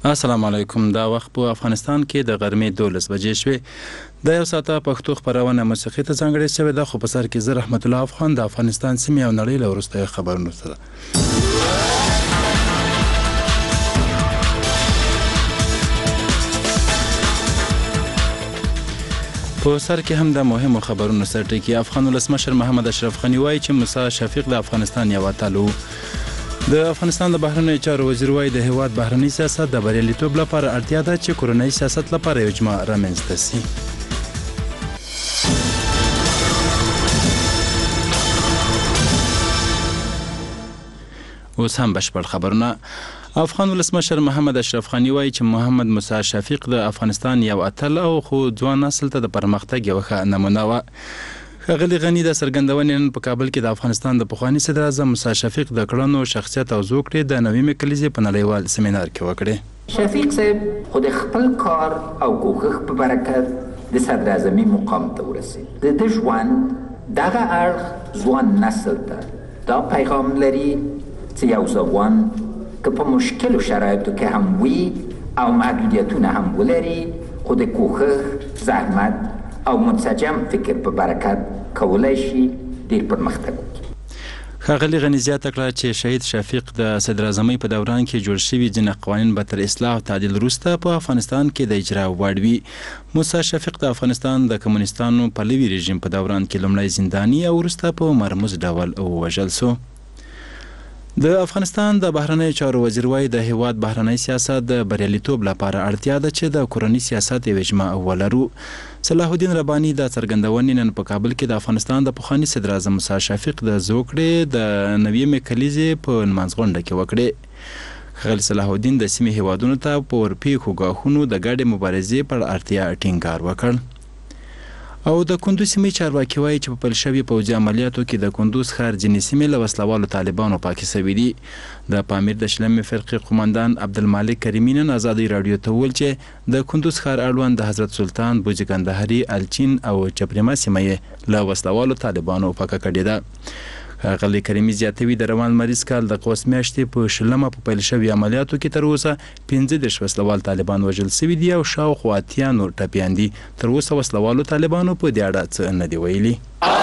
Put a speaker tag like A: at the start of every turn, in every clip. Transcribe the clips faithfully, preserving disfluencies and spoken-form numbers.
A: السلام علیکم. دا وخت په افغانستان کې د غرمې دولس بجې شوې. د یو ساعته پښتو خپرونه موسیقي ته ځانګړې شوې ده، خو په سر کې زه رحمت الله افغان د افغانستان سیمې او نړۍ له وروستیو خبرونو سره. په سر کې هم د مهمو خبرونو سر ټکی. افغان ولسمشر محمد اشرف غني وایي چې موسی شفیق د افغانستان یو اتل و. د افغانستان د بهرنیو چارو وزیر وایي د هیواد بهرنی سیاست د بریالیتوب لپاره اړتیا ده چې کورنۍ سیاست لپاره یو اجماع رامنځته سي. اوس هم بشپړ خبرونه. افغان ولسمشر محمد اشرف غني وایي چې محمد موسی شفیق د افغانستان یو اتل او خو ځوان نسل ته د پرمختګ یو ښه نمونه وه. ښاغلي غني د څرګندونې نن په کابل کې د افغانستان د پخواني صدر اعظم موسی شفیق د کړنو، شخصیت او زوکړې د نوې کلیزې په نړیوال سیمینار کې وکړې.
B: شفیق صاحب خود خپل کار او کوښښ په برکت د صدر اعظمي مقام ته ورسید. د ده ژوند دغه اړخ ځوان نسل ته دا پیغام لري چې یو ځوان که په مشکلو شرایطو کې هم وي او محدودیتونه هم ولري، خو د کوښښ، زحمت او منسجم فکر په برکت کولای شي ډېر پرمختګ وکړي.
A: ښاغلي غني زیاته کړه چې شهید شفیق د صدر اعظمۍ په دوران کې جوړ شوي ځینې قوانین به تر اصلاح او تعدیل وروسته په افغانستان کې د اجرا وړ وي. موسی شفیق د افغانستان د کمونستانو پلوي رژیم په دوران کې لومړی زنداني او وروسته په مرموز ډول ووژل سو. د افغانستان د بهرنیو چارو وزیر وایي د هیواد بهرنی سیاست د بریالیتوب لپاره اړتیا ده چې د کورني سیاست یو اجماع ولرو. صلاح الدین رباني د څرګندونې نن په کابل کې د افغانستان د پخواني صدر اعظم موسی شفیق د زوکړې د نوې کلیزې په نمانځغونډه کې وکړې. ښاغلي صلاح الدین د سیمې هیوادونو ته په ورپېښو ګواښونو د ګډې مبارزې پر اړتیا ټینګار وکړ. او د کندوز سیمې چارواکي وایي چې په پیل شوي پوځي عملیاتو کې د کندوز ښار ځینې سیمې له وسلوالو طالبانو پاکې شوي دي. د پامیر د شلمې فرقې قومندان عبدالمالک کریمي نن ازادۍ راډیو ته وویل چې د کندوز ښار اړوند د حضرت سلطان، بوجي کندهاري، الچین او چپریمه سیمه یې له وسلوالو طالبانو پاکه کړې ده. ښاغلي کریمي زیاتوي د روان لمریز کال د قوس میاشتې په شلمه په پیل شوي عملیاتو کې تر اوسه پنځه دېرش وسلوال طالبان وژل شوي دي او شاوخوا اتیا نور ټپیان دي. تر اوسه وسلوالو طالبانو په دې اړه څه نه دي ویلي.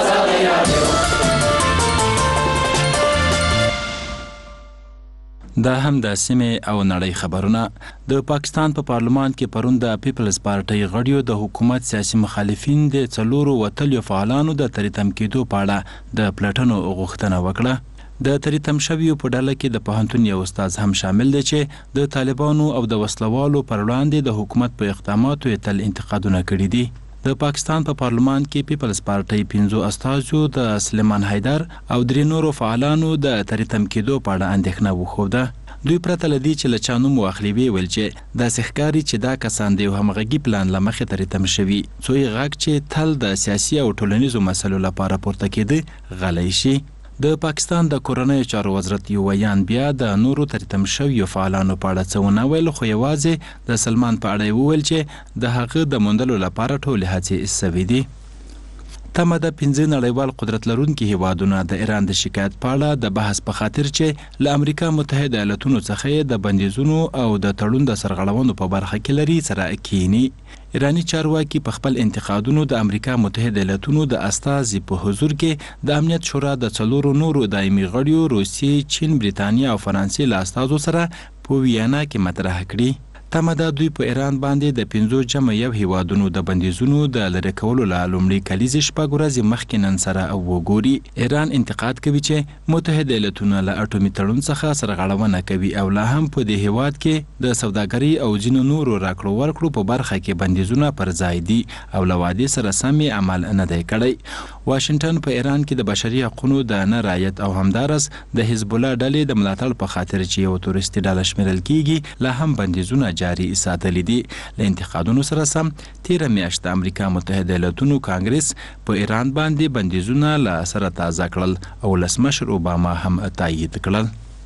A: دا هم د سیمې او نړۍ خبرونه. د پاکستان په پا پارلمان کې پرون د پیپلز پارټۍ غړیو د حکومت سیاسي مخالفین د څلورو وتلیو فعالانو د تریتم کېدو په اړه د پلټنو غوښتنه وکړه. د تریتم شویو په ډله کې د پوهنتون یو استاد هم شامل دی چې د طالبانو او د وسلوالو پر وړاندې د حکومت په اقداماتو یې تل انتقادونه کړي دي. د پاکستان په پا پارلمان کې پیپلز پارټۍ پنځو استازو د سلیمان حیدر او درې نورو فعالانو د تریتم کېدو په اړه اندېښنه وښوده. دوی پرته له دې چې له چا نوم واخلي ویل چې داسې ښکاري چې دا کسان د یو همغږي پلان له مخې تریتم شوي، څو یې غږ چې تل د سیاسي او ټولنیزو مسلو لپاره پورته کېده غلی شي. د پاکستان د کورنیو چارو وزارت یو ویان بیا د نورو تریتم شویو فعالانو په اړه څه ونه ویل، خو یوازې د سلمان په اړه یې وویل چې د هغه د موندلو لپاره ټولې هڅې سوي دي. تمه د پنځه نړیوال قدرت لرونکي هیوادونه د ایران د شکایت په اړه د بحث په خاطر چې له امریکا متحده ایالتونو څخه یې د بندیزونو او د تړون د سرغړونو په برخه کې لري سره کینی. ایرانی چارواکي په خپل انتقادونو د امریکا متحده ایالتونو د استازي په حضور کې د امنیت شورا د څلورو نورو دایمي غړیو روسیې، چین، بریتانیا او فرانسې له استازو سره په ویانا کې مطرح کړي. تمه ده دوی په ایران باندې د پنځو جمع یو هیوادونو د بندیزونو د لرې کولو له لومړۍ کلیزې شپږ ورځې مخکې نن سره وګوري. ایران انتقاد کوي چې متحده ایالتونه له اټومي تړون څخه سرغړونه کوي او لا هم په دې هیواد کې د سوداګرۍ او ځینو نورو راکړو ورکړو په برخه کې بندیزونه پر ځای دي او له وعدې سره سم عمل نه دی کړی. واشنګټن په ایران کې د بشري حقوقو د نه رعایت او همدارس د حزب الله ډلې د ملاتړ په خاطر چې یو تورستي ډله شمیرل کیږي لا هم بندیزونه جاری ساتلي دي. له انتقادونو سره سم تیره میاشت د امریکا متحده ایالتونو کانګرس په ایران باندې بندیزونه له سره تازه کړل او ولسمشر اوباما هم تایید کړل.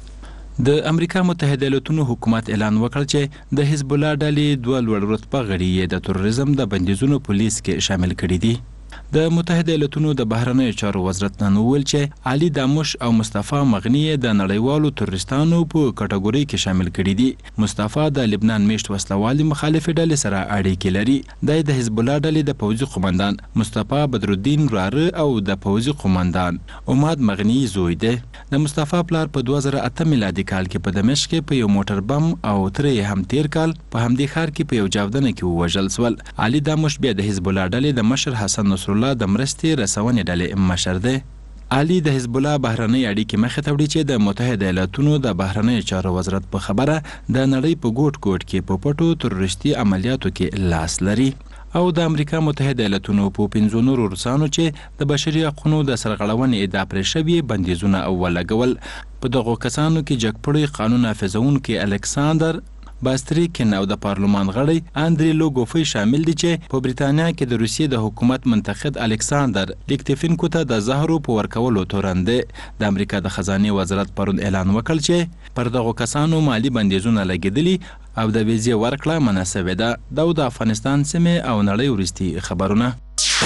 A: د امریکا متحده ایالتونو حکومت اعلان وکړ چې د حزب الله ډلې دوه لوړ رتبه غړي یې د تروریزم د بندیزونو په لیست کې شامل کړي دي. د متحده ایالاتونو د بهرنیو چارو وزارت نن وویل چې علي داموش او مصطفی مغنی د نړیوالو تروریستانو په کټګوري کې شامل کړي دي. مصطفی د لبنان میشت وسلوالي مخالفې ډلې سره اړیکې لري. د د حزب الله ډلې د پوځي قومندان مصطفی بدرالدین راره او د پوځي قومندان عماد مغنی زوی دی. د مصطفی پلار په دوه زره اته میلادي کال کې په دمشق کې په یو موټر بم او ترې هم تیر کال په همدې ښار کې په یو چاودنه کې ووژل شول. علي داموش بیا د حزب الله ډلې د مشر حسن نصر الله د مرستې رسونې ډلې مشر دی. علي د حزب الله بهرنۍ اړیکې مخې ته وړي چې د متحده ایالاتونو د بهرنیو چارو وزارت په خبره د نړۍ په ګوټ ګوټ کې په پټو تروریستي عملیاتو کې لاس لري. او د امریکا متحده ایالاتونو په پنځو نورو روسانو چې د بشري حقوقو د سرغړونې ادعا پرې شوې بندیزونه ولګول. په دغو کسانو کې جګپړی قانون نافذونکي الکساندر باستریکن او د پارلمان غړی اندری لوګوفی شامل دي چې په بریتانیا کې د روسیې د حکومت منتقد الکساندر لیکتیفینکو ته د زهرو په ورکولو تورنده. د امریکا د خزانه وزارت پرون اعلان وکړ چې پر دغو کسانو مالی بندیزونه لګیدلي او د ویزې ورکړه مناسبه ده. دا د افغانستان سیمه او نړۍ ورستي خبرونه.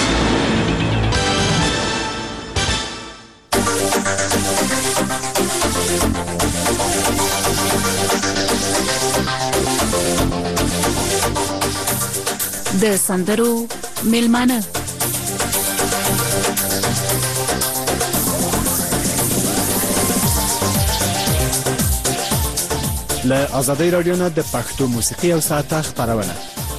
C: د سندرو میلمانه
D: له آزادۍ رادیو نه د پښتو موسیقي او ساعته خبرونه.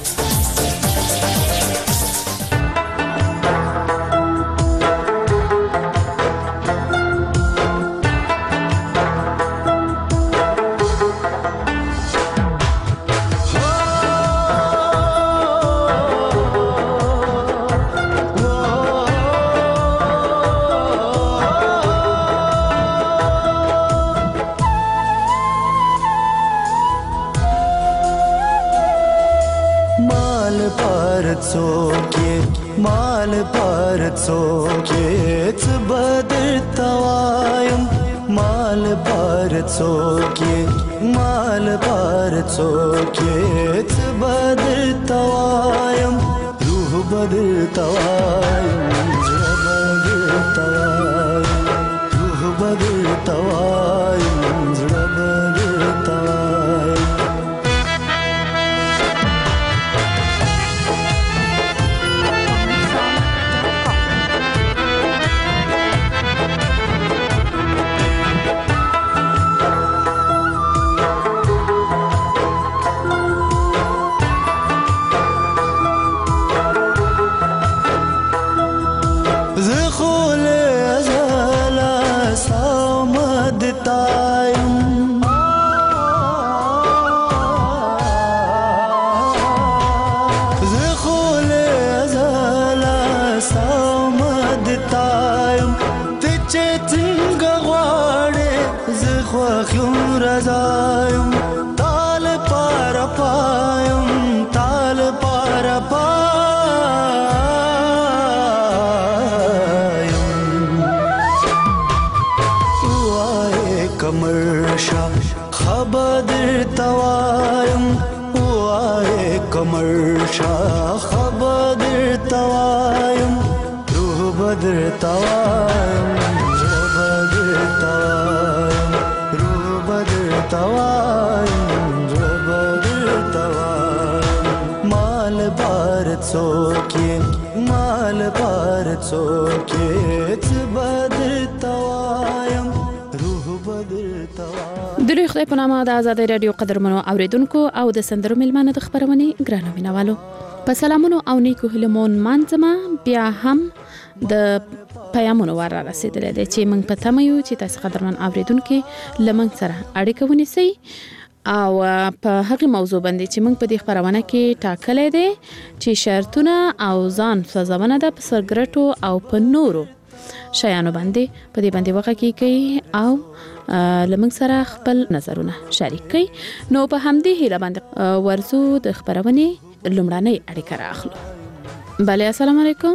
C: دلوی خدای په نامه د آزادۍ رادیو قدرمنو اوریدونکو او د سندرو میلمانه د خبرونې ګرانو مینوالو په سلامونو او نیکو هیلمون منځمه بیا هم د پیامونو ور رسیدلې ده چې موږ په تمه یو چې تاسو قدرمن اوریدونکو لمن سره اړیکه ونیسئ او په هغه موضوع باندې چې موږ په دې خبرونه کې ټاکلې ده چې شرطونه او ځان سزاونه د سګریټو او په نورو شیانو باندې په دې باندې وغږی کوي او لمنګ سره خپل نظرونه شریک کوي. نو په همدې هیله باندې ورزو د خبرونې لومړنۍ اړیکه راخلو. بله السلام علیکم.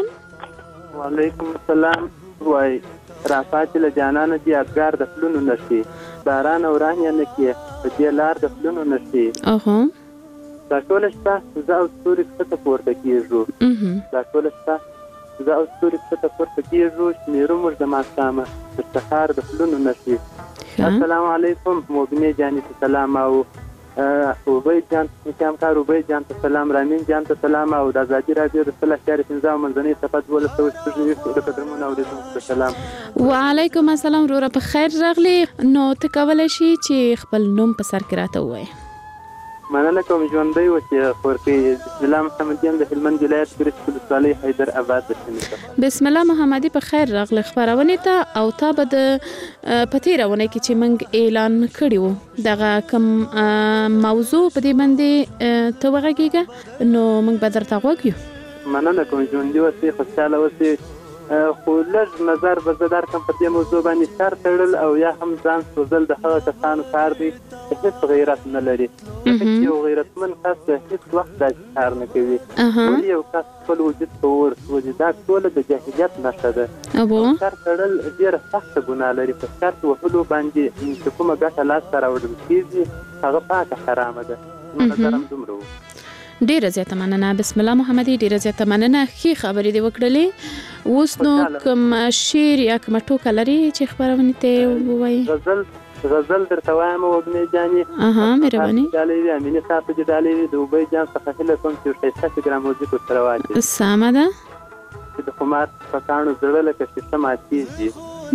E: وعلیکم السلام. وای رافات له جانانه دی ادګار د فلونو نشي باران اوران یا نکي په دې لار د فلونو نشي. اها دا ټول شته زه او ستوري څخه پورته کیږو. اها دا ټول شته زه او ستوري ښکته پورته کېږو شمېرو موږ د ماښامه تر سهار د پلونو نښې. السلام علیکم مبینې جانې ته سلام او عبید جان کار عبید جان ته سلام، رامین جان ته سلام او د ازادي راډیو د سل اشاره پنځه منځنۍ صفحه دولس سوه شپږ نوي د قدرمنو اورېدونکو ته سلام.
C: وعلیکم السلام وروره په خیر راغلی. نو ته کولی شي چې خپل نوم په سر کې راته ووایې؟
E: مننه کوم ژوندی اوسې خورکۍ. بسم الله محمدي د هلمند ولایت ګرشک ولسوالۍ حیدر آباد د سیمې څخه.
C: بسم الله محمدي په خیر راغلی خپرونې ته. او تا به د په تېره اونۍ کې چې موږ اعلان کړي وو دغه کوم موضوع په دې باندې ته وغږېږه نو موږ به درته غوږ یو.
E: مننه کوم ژوندي اوسې خوشحاله اوسې. خو لږ نظر به زه درکړم په دې موضوع باندې سر تړل او یا هم ځان سوځل د هغه کسانو کار دی چې هېڅ غیرت نه لري. یو غیرتمن کس هېڅ وخت داسې کار نه کوي. ولې یو کس خپل وجود په اور سوځي؟ دا ټوله د جاهلیت نښه ده. سر تړل ډېره سخته ګناه لري. په شرط وهلو باندې چې کومه ګټه لاسته راوړل کېږي هغه پاکه حرامه ده. زما نظر هم دومره و.
C: ډیره زیاته مننه. بسم الله محمدي ډیره زیاته مننه. ښې خبرې دې وکړلې. اوس نو کوم شعر یا کومه ټوکه لري چې خپرونې ته ووایي؟
E: غزل غزل درته وایم وږمې جانې.
C: اها مهرباني.
E: جالۍ وي امینې صاحب چې ډالۍ وي د اوبۍ جان څخه هیله کوم چې ښایسته فکره موزیک ورسره واچوي.
C: سمه ده.
E: چې د خمار په کاڼو زړه لکه شیشه ماتېږي.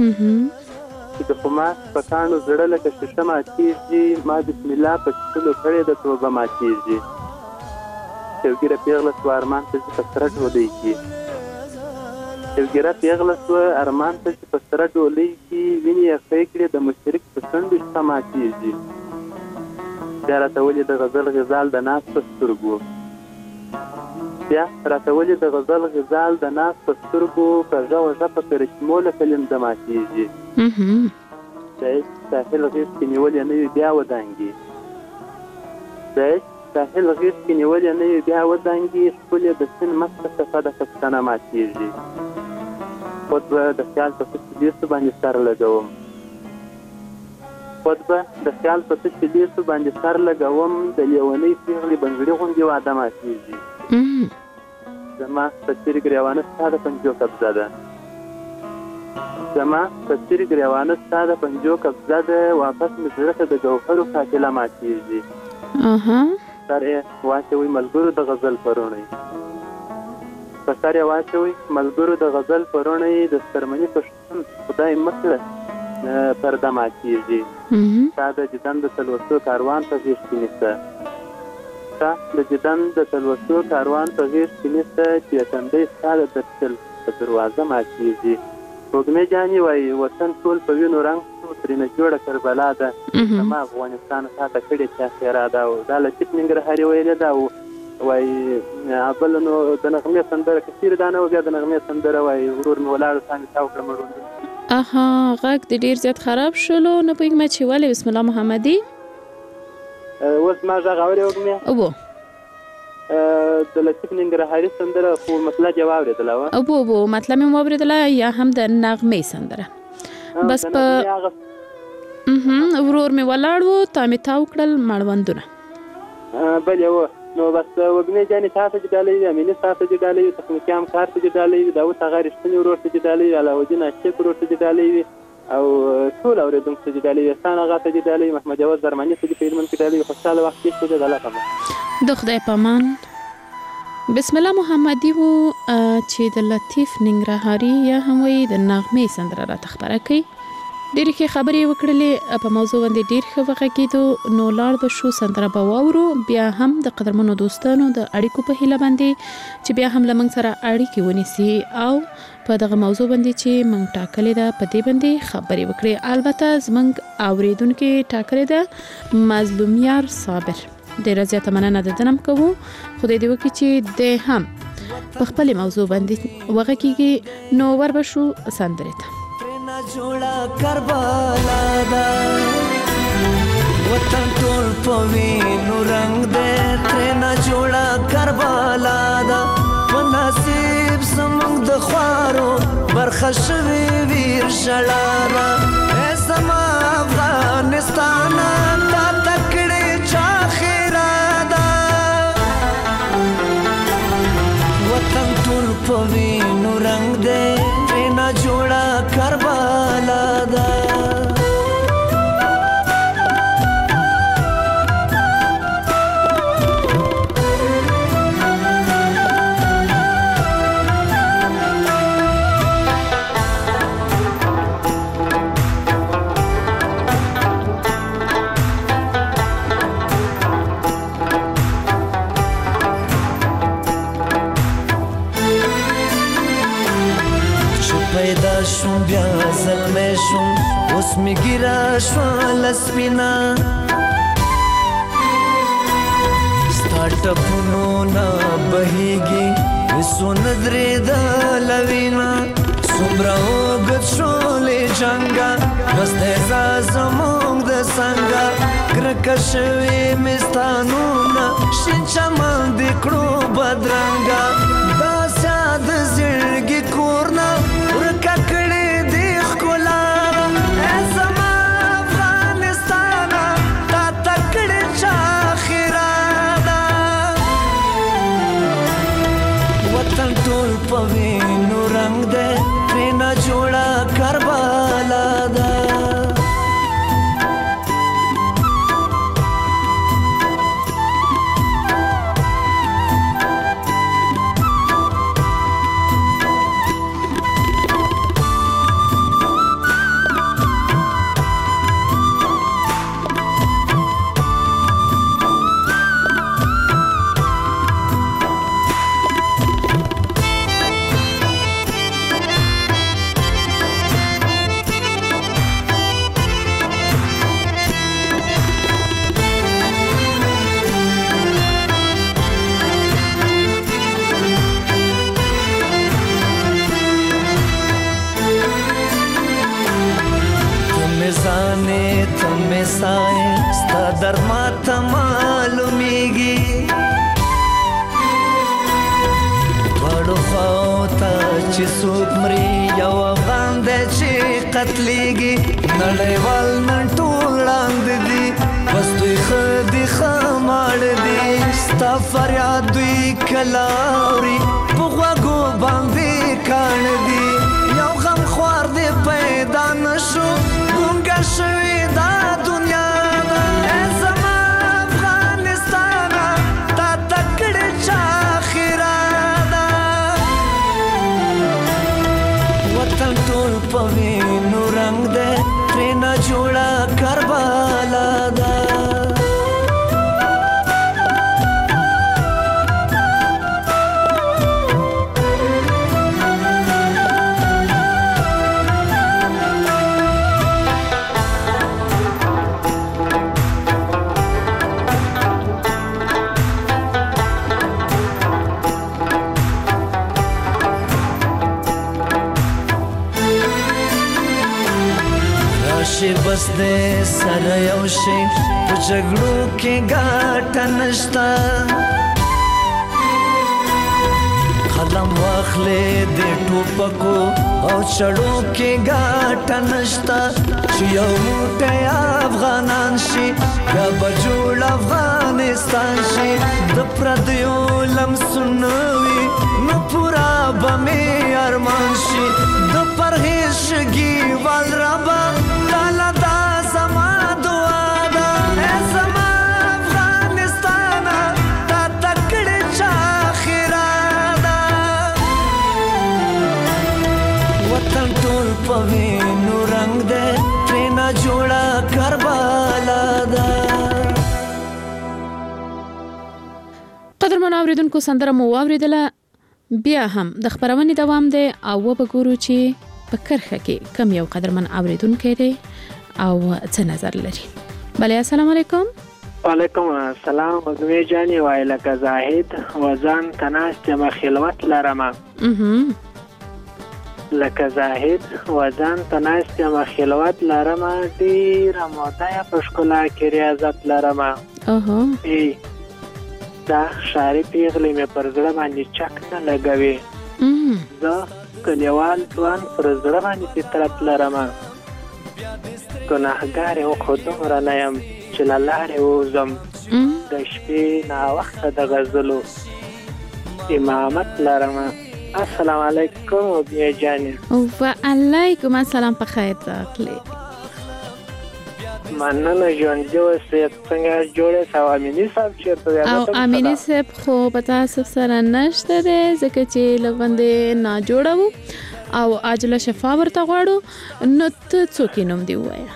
E: چې د خمار په کاڼو زړه لکه شیشه ماتېږي. ما بسم الله په څښلو کړې د توبه ماتېږي. یوګیره پیغله سوه ارمان ته چې په سره ډولۍ کې یوګیره پیغله سوه ارمان ته چې په سره ډولۍ کې وینې یې ښې کړې د مشرک په څنډو شته ماتېږي. بیا راته ولې د غزل غزال د ناز په سترګو بیا راته ولې د غزل غزال د ناز په سترګو کږه وږه په کرشمو لکه لمده ماتېږي. د عشق ساحل غیږ کې نیولې نه وي بیا ودانګي. د عشق ساحل غیږ کې نیولې نه وي بیا ودانګي. ښکلې د سیند مسته څپه د کپتانه ماتېږي. خود به د خیال په څه چې باندې سر لګوم خود به د خیال په څه چې باندې سر لګوم. د لیونۍ پیغلې بنګړي غوندې واده ماتېږي. زما په څېر ګریوانه ستا د پنجو قبضه ده. زما په څېر ګریوانه ستا د پنجو قبضه ده. واپس مې زړه ته د ګوهرو قافله ماتېږي. سر یې واچوئ ملګرو د غزل پروڼۍ په سر یې واچوئ ملګرو د غزل پروڼۍ. د څرمنې په شتون خدای مکړه پرده ماتېږي. ستا د دیدن د تلوسو کاروان په غېږ کې نیسه ستا د دیدن د تلوسو کاروان په غېږ کې نیسه. چې تندی ستا د درشل په دروازه ماتېږي. وږمې جانې وایي وطن ټول په وینو رنګ ترېنه جوړه کربلا ده. زما افغانستان تاته کړې چا خیرا ده. او دا لطیف ننګرهاري ویلې ده. او وایي بله نو د نغمې سندره که چېرې دا نه و بیا د نغمې سندره وایي ورور مې ولاړو ستا مې تا وکړه مړوند.
C: اها غږ دې ډېر زیات خراب شولو. نه پوهېږم چې ولې. بسم الله محمدي
E: اوس ما غږ اورې وږمې؟
C: اوبو
E: د لطیف ننګرهاري سندره خو مطلب یې واورېدله وه.
C: اوبو اوبو مطلب مې واورېدله یا هم د نغمې سندره. بس په ورور مې ولاړ و تا مې تاو کړل مړوندونه.
E: بلې و نو بس وږمې جانې تا ته چې ډالۍ وي امینې صاحب ته چې ډالۍ وي تخنیکیام کار ته چې ډالۍ وي داود هغه رښتیني ورور ته چې ډالۍ وي علاودین عاشق ورور ته چې ډالۍ وي او ټول اورېدونکو ته چې ډالۍ وي احسان اغا ته چې ډالۍ وي محمد جواد درماني ته چې په هلمند کې ډالۍ وي. خوشحاله وخت تېر کړې د الله په امان.
C: د خدای په امان. بسم الله محمدي وو چې د لطیف ننګرهاري یا هم وایي د نغمې سندره راته خپره کوي. ډېرې ښې خبرې وکړلې. په موضوع باندې ډېر ښه وغږېدو. نو لاړ به شو سندره به واورو. بیا هم د قدرمنو دوستانو د اړیکو په هیله باندې چې بیا هم له موږ سره اړیکې ونیسي او په دغه موضوع باندې چې موږ ټاکلې ده په دې باندې خبرې وکړي. البته زموږ اورېدونکي ټاکلې ده مظلومیار صابر. ډېره زیاته مننه د ده نه کوو. خدای دې وکړي چې د هم په خپلې موضوع باندې وغږېږي. نو ور به شو سندرې ته.
F: جوړه کربلا دا وطن ټول په وینو رنگ دې ترېنه جوړه کربلا دا په نصیب زموږ د خوارو برخه شوي ویر ژړا اے زما افغانستان تا تکړې چا خیرا دا وطن ټول په وینو رنگ بیا زلمی شوم اوس می ګیره شوه لسپینا ستا ټپونو نه بهیږي هېڅو نه درېدله وینا څومره اوږد شولې جنګه بس دی ځه زموږ د څنګه کرکه شوې مې ستا نومونه شین چمن دې کړو بدرنګه داسې د زړګي کور نه ورکه کړې دې ښکلا ای زما افغانستانه تا ته کړې چا خیراده وطن ټول په وینو رنګ دی ترېنه جوړه کربلا ده سای ستا در ما ته معلومیږي دواړو خواو ته چې څوک مري یو افغان دی چې قتلیږي نړیوال نن ټول ړاندې دي بس دوی ښه دي ښه ماړه دي ستا فریاد دوی کله اوري په غوږو باندې کاڼه دي یو غم خوار دی پیدا نه شو ګونګه شوې دا دنیا ده ای زما افغانستانه تا ته کړې چا خیراده وطن ټول په وینو رنګ دی ترېنه جوړه کربلا ده بس دې سره یو شي په جګړو کې ګټه نشته قلم واخلې د ټوپکو او چړو کې ګټه نشته چې یو موټی افغانان شي یا به جوړ افغانستان شي د پردیو لمسونه وي نو پوره به مې ارمان شي د پرهیز شګي وال ربه تعالی دا زما دعا ده ای زما افغانستانه تا ته کړې چا خیراده وطن ټول په وینو رنګ دی ترېنه جوړه کربلا ده
C: قدرمنو اوریدونکو سندره مو واوریدله بیا هم د خبرونې دوام دی او وګورو چې په کرخه کې کم یو قدرمن اوریدونکو دی او څه نظر لري. بله السلام علیکم.
G: وعلیکم السلام. مګوي جاني وایله که زاهد وزن تناست ما خلوت لرما لکه زاهد وزن تناست ما خلوت لرما ډیر موده په ښکلا کې ریاضت لرما اوه ای دا شاری پیغلی مې پر زړه باندې چک نه لګوي زه کلیوال ځوان پر زړه باندې فطرت لرمه ګناهګار او خو دومره نه یم چې له لارې ووځم د شپې ناوخته د غزلو امامت لرمه. السلام علیکم بیا جانې.
C: وعلیکم السلام. په خیر راغلی.
G: مننه ژوندي اوسئ. څنګه جوړې او امیني صاحب چېرته دی؟
C: او امیني صاحب خو په تاسو سره نشته دی ځکه چې له باندې ناجوړه وو او عاجله شفا ورته غواړو. نو ته څوک یې نوم دې ووایه.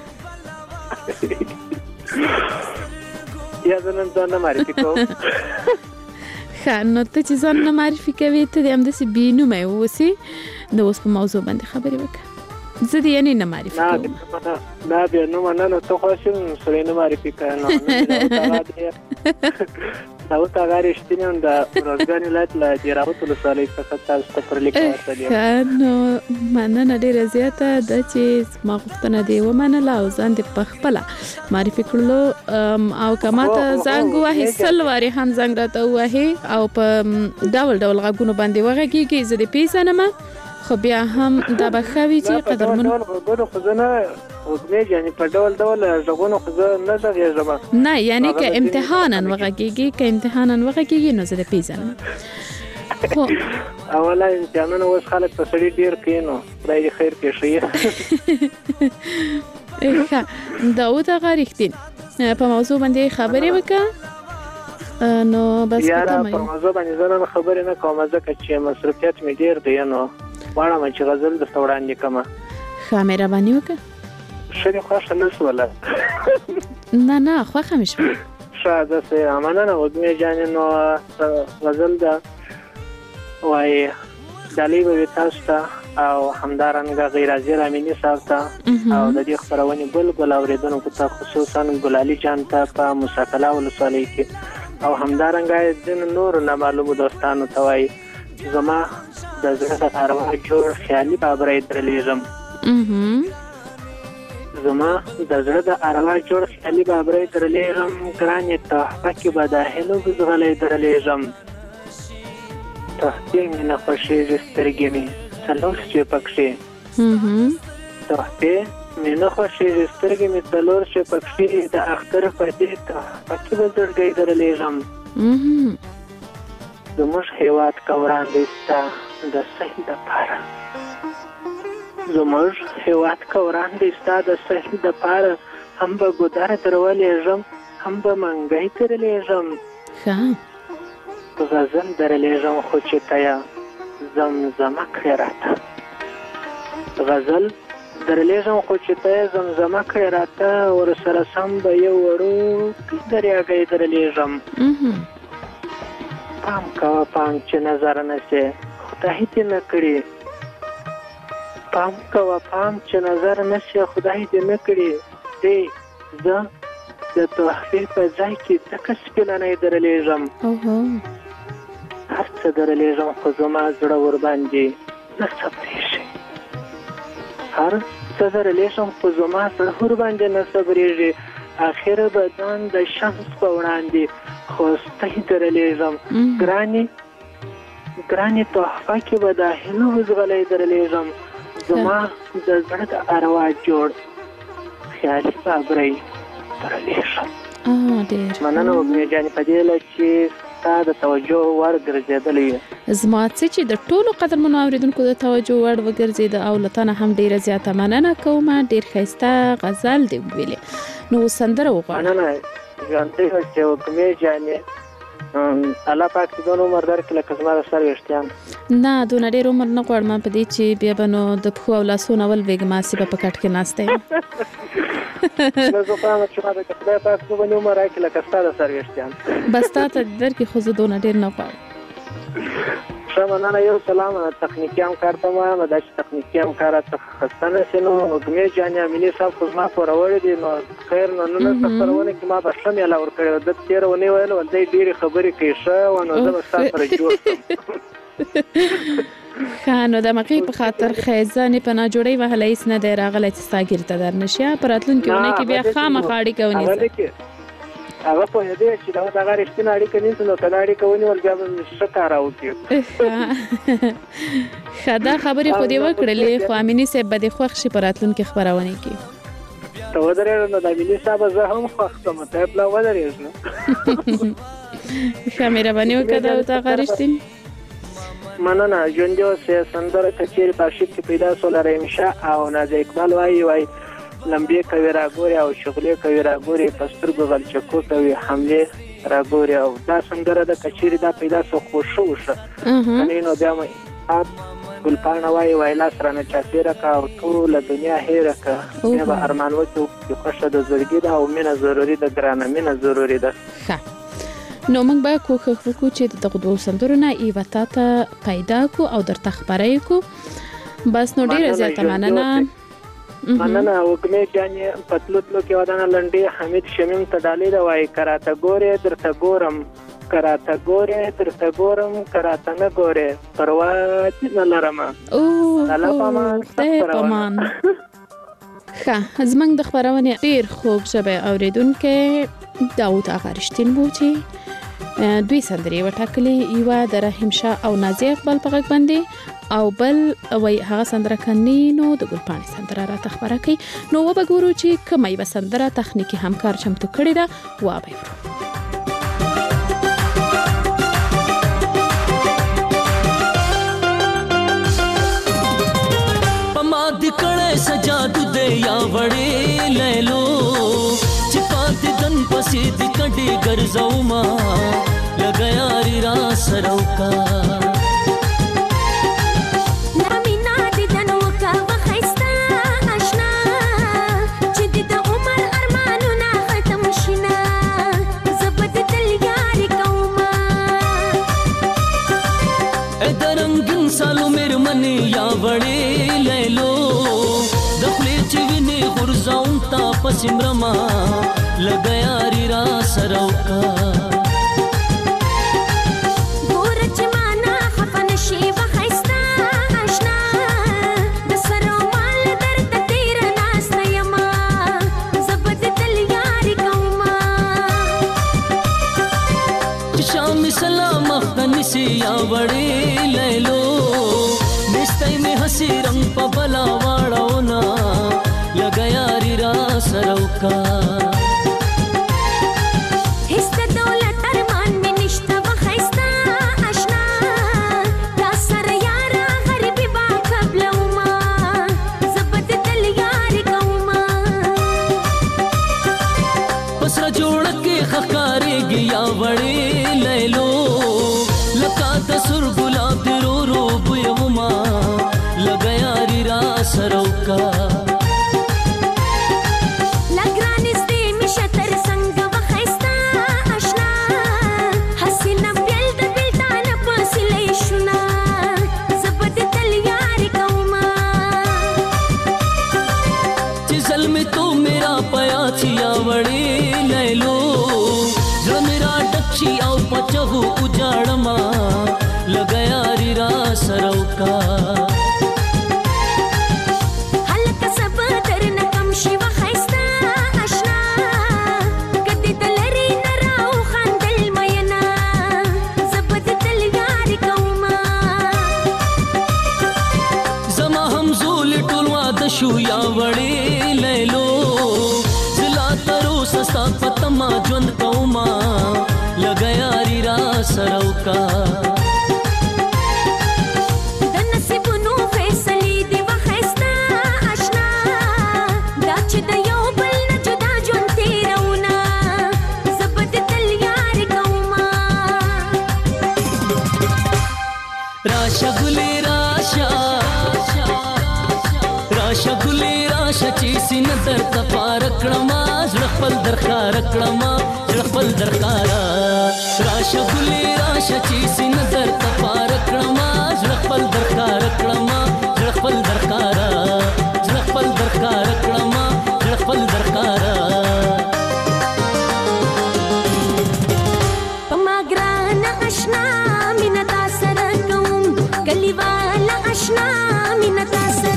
G: یا زه نن ځان نه معرفي کوم.
C: ښه نو ته چې ځان نه معرفي کوې ته دې همداسې بې نومه اوسې. د اوس په موضوع باندې خبرې وکړه. زه دې یعنی نه معرفي کوم.
G: نه بیا نو مننه ته خو شم سره نه معرفي کړم. دا و تا غارشتینه د روزګان ولایت له جراوت ولسوالۍ څخه تاسو ته پر لیک راځي.
C: نو مننه ډیره زیاته د چې ما غوښتنه دی و منله او ځان دې په خپل معرفي کړلو او کما ته زنګ وهي سل واري هم زنګ راته وهي او په ډول ډول غږونو باندې وغږیږي زه دې پیژنم خو بیا هم دا به خوي چې قدرمن
G: غوړو خزانه وګمې یعنی په ډول ډول ژغونو خزه نه درېږم.
C: نه یعنی که امتحانا وغږیږي که امتحانا وغږیږي نو زه دې پیژنم. خو
G: اوله امتحانونه اوس خلک په سړي ډیر کینو خدای دې خیر کې شي.
C: ښه داود هغه رښتین په موضوع باندې خبرې وکړه نو بس
G: یاره په موضوع باندې زه نه خبرې نه کوم ځکه چې مصرفیت مې ډیر دی نو واړه چې غزل د وړاندې کومه.
C: ښه مهرباني وکړه.
G: شری خوښه نه شوله.
C: نه نه خوښه مې شوه.
G: ښه داسې مننه وګمې جانې نو غزل ده وایي ډالۍ به وي تاسو ته او همدارنګه غیرازي رامیني صاحب ته او د دې خپرونې بلبل اورېدونکو ته خصوصا ګلالي جان ته په موسی ولسوالۍ کې او همدارنګه ځینو نورو نامعلومو دوستانو ته وایي زما د زړه د اروا جوړ خیالي بابرې درلېږم. زما د زړه د اروا جوړ خیالي بابرې درلېږم ګرانې تحفه کې به د هیلو بزغلې درلېږم. تحفې مې نه خوښېږي سترګې مې څلور شپې پکښې. تحفې مې نه خوښېږي سترګې مې څلور شپې پکښې د اختر په دې تحفه کې به زړګی درلېږم. زموږ هېواد که وړاندې ستا د صحیح دپاره زموږ هېواد که وړاندې ستا د صحیح دپاره هم به ګودر درولېږم هم به منګی درلېږم. غزل درلېږم خو چې ته یې زمزمه کړې راته غزل درلېږم خو چې ته یې زمزمه کړې راته ورسره سم به یو وړوکی دریاګی درلېږم. پام کوه پام چې نظر نه سي خدای دې نه کړي. پام کوه پام چې نظر نه سي خدای دې نه کړي. دی زه د تحفې په ځای کې ځکه سپیننی درلېږم. هر څه درلېږم خو زما زړه ورباندې نه صبرېږي. هر څه درلېږم خو زما زړه ورباندې نه صبرېږي. آخر بدن د شمس په وړاندې خوستی درلېږم. ګرانې ګرانې تحفه کې به د هیلو وزغلی درلېږم. زما د زړه د اروا جوړ خیالي بابرۍ درلېږم. مننه وګمې جانې په دې له چې ستا د توجه وړ ګرځېدلی یې.
C: زما څه چې د ټولو قدرمنو اورېدونکو د توجه وړ وګرځېده او له تا نه هم ډېره زیاته مننه کوم. ډېر ښایسته غزل دې وویلې. نو سندره وغواړه.
G: مننه ژوندۍ چې وګمې جانې الله پاک دې دونه عمر درکړي لکه زما د سر ویښتان.
C: نه دونه ډېر عمر نه غواړم په دې چې بیا به نو د پښو او لاسو نه ولوېږم هسې به په کټ کې ناسته یم.
G: زه غواړم چې ما د خدای پاک دومره عمر راکړي لکه ستا د سر ویښتان.
C: بس تا ته درکړي خو زه دونه ډېر نه غواړم.
G: ښه مننه. یو سلام تخنیکي همکار ته وایم دا چې تخنیکي همکار راته خسته نه شي. نو وګمې جانې امیني صاحب خو زما پوروړی دی نو خیر نو نن خپرونه کې ما به ښه میله ورکړې وه. ده تېره اونۍ ویل ول دی ډېرې خبرې کوي ښه وه نو زه به ستا سره جوړ شم.
C: ښه نو د مقۍ په خاطر خیزانې په ناجوړۍ وهلی هېڅ نه دی راغلی چې ستا ګیر ته در نه شي. په راتلونکې اونۍ کې بیا خامخا اړیکه ونیسه.
G: هغه پوهېدی چې دا هغه رښتینه اړیکه نیسو نو که دا اړیکه ونیول بیا به مې ښه کار راوکړي.
C: ښه دا خبرې خو دې وکړلې خو امیني صاحب به دې خوښ شي په راتلونکې خپرونې کې.
G: ته ودرېږه نو د امیني صاحب زه هم خوښ شم ته یې پلا ودرېږ نو.
C: ښه مهرباني وکړه داود هغه رښتین.
G: مننه. ژوندي اوسئ. سندره که چېرې په آرشیف کې پیدا سوله رحیم شاه او نازیه اقبال وایي وایي لمبې کوي راګورې او شغلې کوي راګورې په سترګو غلچکو کوي حملې راګورې. او دا سندره ده که چېرې دا پیدا سو خو ښه وشه کنې نو بیا مې ګلپاڼه وایي وایي لاس رانه چاپېره که او ټوله دنیا هېره که بیا به ارمان وکړو چې خوښه د زړګي ده او مینه ضروري ده ګرانه مینه ضروري ده.
C: نو موږ به کوښښ وکړو چې د دغو دوو سندرو نه یوه تا ته پیدا کړو او درته خپره یې کړو. بس نو ډېره زیاته مننه
G: مننه وګمې جانې پتلوتلو کې ودانه لنډي حمید شمیم تدالی دا وای کراته ګوره درته ګورم کراته ګوره درته ګورم کراته نه ګوره پروا نه لرم
C: او
G: الله پامان
C: پامان ښه زمنګ د خبرونه ډیر خوږ شبه اوریدونکو داوود اغارشتین بو چې دوی سندري وټاکلې یو د رحیم شاه او نازي اقبال په غږ باندې او بل وای هغه سندره کنينو د ګلپانی سندره را تخبره کوي نو وبګورو چې کومه یو سندره تخنیکی همکار چمتو کړی دا و به
F: پما دکړې سجادو دې یا وړې لېلو چې پات دن پسې د کډې ګرځاو ما لګیاري را سروکا سالو مېر منی یا وړې لیلو دخلې چې ویني غرزاون تا پسمرما لګیاري را سروکا ګور چې معنا خفن شي وخيستا آشنا د سرو مال درد تیر ناس یما زبد دل یاري کوما شام سلام مخنی سی یا وړې لیلو نستای می حسی رنگ په بلا واړو نا لګیاري را سروکا هست دولت ارمان می نشته وخيستا آشنا دا سر یار غریبی با قبل ما زبد دل یاري کوما پسرا جوړ کې خکارېږي یا وړې لیلو لکا د سر ګلاب رو رو بویوما لګیاري را سروکا لګرانس دې مشتر څنګه وخيستا آشنا حسینه بل د بلدان پسلې شونا زبد تل یاري کوما چې ظلم تو میرا پیا چیا وړې لیلو جو میرا ډکشي او پچو اجاړما لګیاري را سروکا شو یا وړې لیلو زلا ترو سستا پتما ژوند کوما لګیاري را سروکا د نصیبونو فیصلې دی وخيستا آشنا دا چې د یو بل نه جدا ژوند تیرونا زبد تل یاري کوما راشه ګلې راشه راشه ګلې راشه چې سین در تفار کړما زړه خپل درخار کړما زړه خپل درخار راشه ګلې راشه چې سین در تفار کړما زړه خپل درخار کړما زړه خپل درخار زړه خپل درخار کړما زړه خپل درخار پما ګران آشنا مینا تاسو کوم کلیوالا آشنا مینا تاسو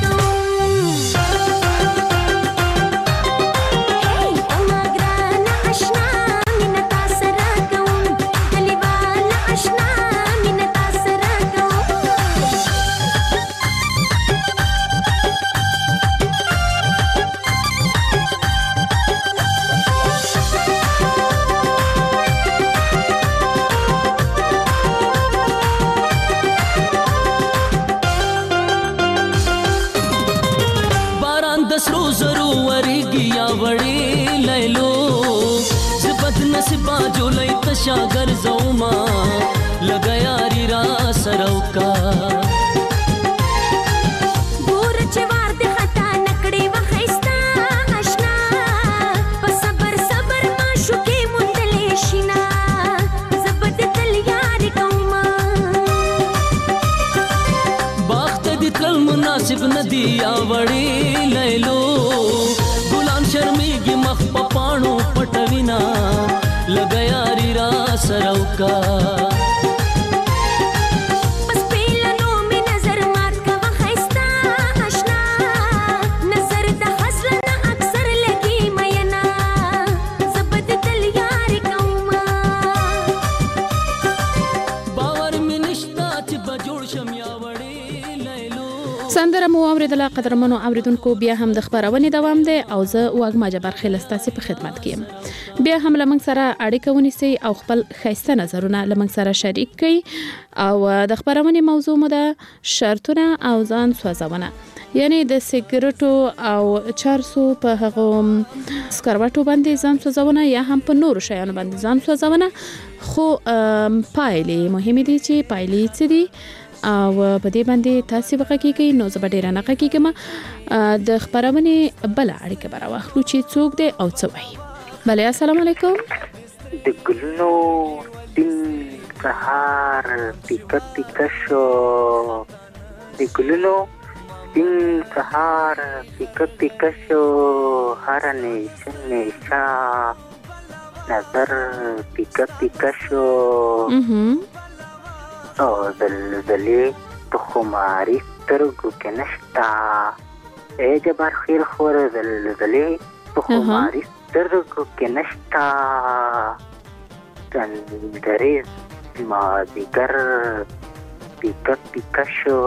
F: شاګر زوما لګیاري را سروکا ګور چې وار د خطا نکړې وخيستا آشنا په صبر صبر ما شوکې مونډلې شینا زبد تل یاري کوما باخت دې تل مناسب ندی
H: دی آوړې لیلو ګلان شرمېږي مخ په پاڼو پټوینا لګیاري را سروکا
C: سندره مو اوریدله قدرمنو اوریدونکو بیا هم د خبرونې دوام دی او زه واګما جبر خلستاسي په خدمت کې بیا هم لمنګ سره اړیکه ونیسي او خپل خیسته نظرونه لمنګ سره شریک کړي او د خبرونې موضوع مو ده شرطونه او ځان سوځونه یعنی د سیګریټو او چرسو په هغه سکروټو باندې ځان سوځونه یا هم په نورو شیانو باندې ځان سوځونه خو پایلې مهمه دي چې پایلې څه دي او په دې باندې تاسو به کوي نو زه به ډیر نه کوم د خبرونه بل اړیکه برا واخلو چې څوک دی او څه وایي بله السلام علیکم
I: د ګلونو دین سهار پیکا پیکا شو د ګلونو دین سهار پیکا پیکا شو هر نیشن نیشا نظر پیکا پیکا شو او زلزلی تو خماری سترگو که نشتا ای جبار خیل خور زلزلی تو خماری سترگو که نشتا تندریز ما دیگر پیکا پیکا شو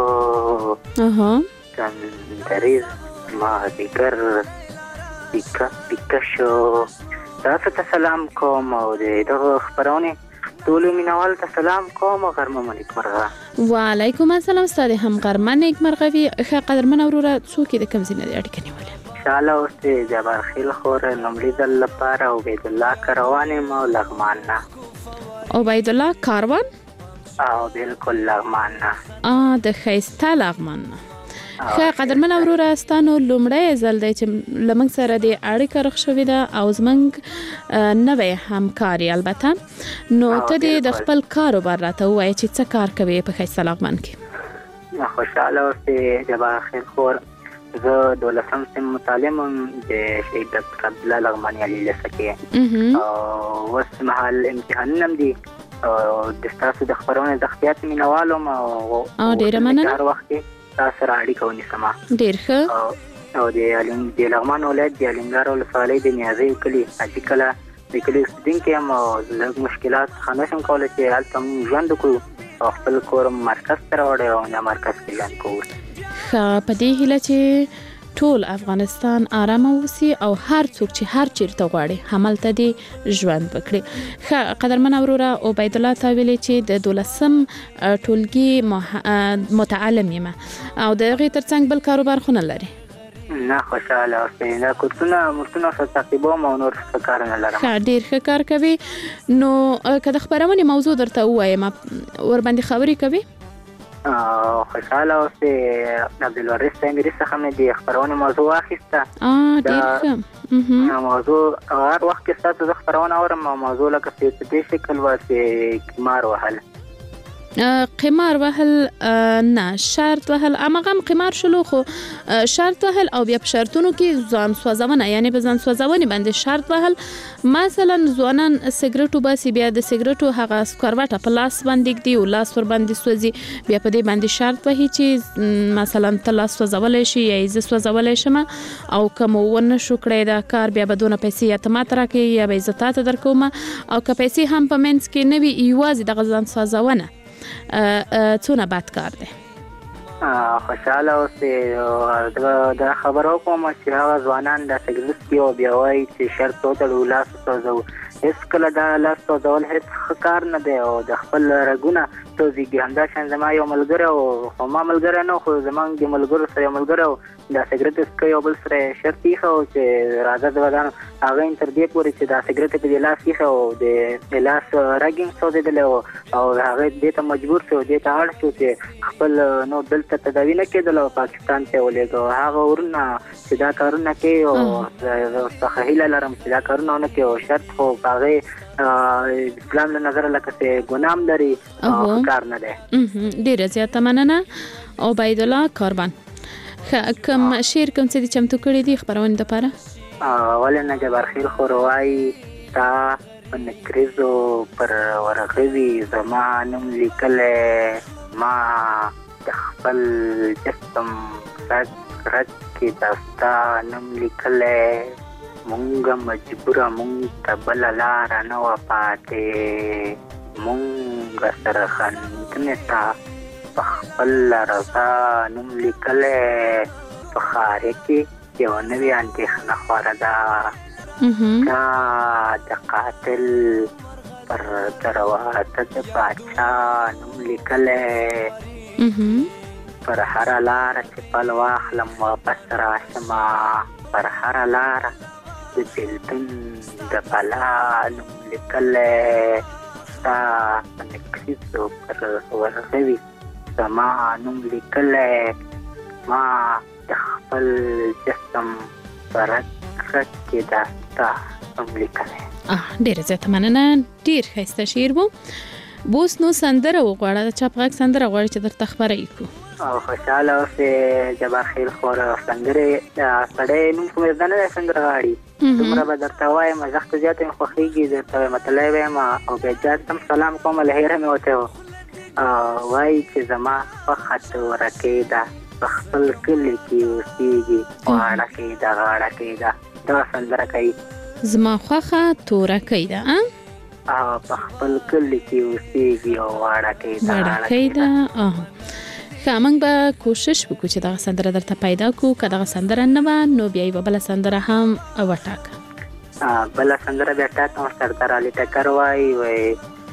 I: تندریز ما دیگر پیکا پیکا شو تاسو ته سلام کوم او دغه خبرونه ټولو مینوال ته سلام کوم او غرمه مو نیکمرغه
C: وعلیکم السلام ستاسو هم غرمه نیکمرغه وي ښه قدرمن اوروره څوک د کوم ځای نه اړیکه نیولې
I: ان شاء الله اوس د جبار خیل خور نوملي دل لپاره او عبید الله کاروان مو لغمان نه
C: عبید الله کاروان
I: او بالکل لغمان نه
C: ا د خیسته لغمان نه ښه قدرمن اوروره ستاسو لومړی ځل دی چې لمنګ سره د اړیکه رخ شوې ده او زمنګ نوې همکاري البته نو ته د خپل کاروبار راته وایي چې څه کار کوي په خیسته لغمان کې
I: خوشاله اوسې جبار خیل خور زه دولسم سم متعلم د شهید ډاکټر عبدالله لغماني علي لیسه کې او اوس مهال امتحانونه دي او د ستاسو د خبرونې د اختیار مینوالو او
C: ډېره مننه
I: وخت تاسو را اړیکه ونیسم
C: ډېر ښه
I: او د علم د لغمان ولایت د علمدار ولسوالۍ د نیازي کلي حاجي کلا د کلي اوسېدونکی یم او لږ مشکلات څخه نشم کولی چې هلته موږ ژوند وکړو او خپل کور مرکز ته راوړی او د مرکز کې ژوند کوو
C: ښه په دې هیله چې ټول افغانستان آرامه اوسي او هر څوک چې هر چیرته غواړي همالته دې ژوند وکړي ښه قدرمن اوروره عبید الله تا ویلې چې د دولسم ټولګي متعلم یم او د هغې ترڅنګ بل کاروبار خو نه لري
I: نه خوشاله اوسئ دا کورسونه مرسونه ښه تعقیبوم او نور څه کار نه لرم
C: ښه ډېر ښه کار کوي نو که د خپرونې موضوع درته ووایم ورباندې خبرې کوي
I: خوشاله اوسئ عبدالوارث تیموري څخه مې د خپرونې موضوع واخیسته
C: ډېر ښه
I: موضوع هر وخت کې ستاسو زه خپرونه اورم او موضوع لکه چې په دې شکل وه چې قمار وهل
C: قمار وهل نه شرط وهل امغه قمار شلو خو شرط وهل او بیا په شرطونو کې ځان سوځونه یعنی په ځان سوځونه باندې شرط وهل مثلا ځوانان سیګریټو باسي بیا د سیګریټو هغه سکروټه په لاس باندې دی او لاس ور باندې سوځي بیا په دې باندې شرط وهي چې مثلا ته لاس سوځولای شي یا ز سوځولای شم او کوم ونه شو کړی دا کار بیا به دونه پیسې یا ته ماته راکې یا به عزت ته درکوم او که پیسې هم په منځ کې نه وي یوازې د ځان سوځونه څونه بد کار دی
I: خوشاله اوسئ دا خبره کوم چې هغه ځوانان د سګرټ څکي او بیا وایي چې شرط وتړو لاس سوځو هېڅکله دا لاس سوځول هېڅ ښه کار نه دی او د خپل رګونه سوځېږي همداشان زما یو ملګری او خو ما ملګری نه خو زموږ د ملګرو سره یو ملګری او دا سګرټ څکي او بل سره یې شرط ایښی و چې راځه د ودانو هغه یې تر دې پورې چې دا سګرټ یې په دې لاس ایښی او د لاس رګ یې سوځېدلی و او هغه دې ته مجبور شو دې ته اړ شو چې خپل نو دلته تداوي نه کېدل او پاکستان ته یې ولېږه هغه ورونه چې دا کارونه کوي او څخه هیله لرم چې دا کارونه ونه کوي او شرط خو په هغې اسلام له نظره لکه چې ګناه هم لري کار نه دی
C: ډېره زیاته مننه عبید الله کاروان کوم شعر کوم څه دي چمتو کړی دي خبرونه لپاره؟
I: ولنه جبار خیل خوروای تا نکریزو پر ورغوي زما نوم لیکلې ما د خپل جسم رج رج کې دستا نوم لیکلې مونږه مجبوره مونږ ته بله لاره نه وه پاتې مونږ سره خندنې ته په خپله رضا نوم لیکلی په ښاري کې یوه نوې اندېښنه خوره ده کا د قاتل پر دروازه د باچا نوم لیکلی پر هره لاره چې پل واخلم واپس راشمه پر هره لاره د بیلتون د بلا نوم لیکلی ستا په نکریزو پر ورغوي زما نوم لیکلی ما د خپل جسم په رګ رګ کې دا ستا نوم لیکلی.
C: ډېره زیاته مننه، ډېر ښایسته شعر و. بوس نو سندره وغواړه، د چا په غږ سندره غواړي چې درته خپره یې کړو؟
I: او خوشحاله اوسې جبار خیل خور سندرې سړی نوم خو مې زده نه دی سندره غاړي دومره به درته وایم زښت زیاته مې خوښېږي درته وایم مطلب یم او بیا جاد هم سلام کوم لهیره مې ورته و وایي چې زما خوښه تورکۍ ده په خپل کلي کې اوسېږي غاړه کې ده غاړه کې ده دغه سندره کوي
C: زما خوښه تورکۍ ده
I: او په خپل کلي کې اوسېږي او غاړه کې ده
C: غاړه کې ده. ښه موږ به کوشش وکړو چې دغه سندره درته پیدا کړو، که دغه سندره نه وه نو بیا یوه بله سندره هم وټاکه.
I: بله سندره بیا ټاکم سردار علي ټکر وایي وایي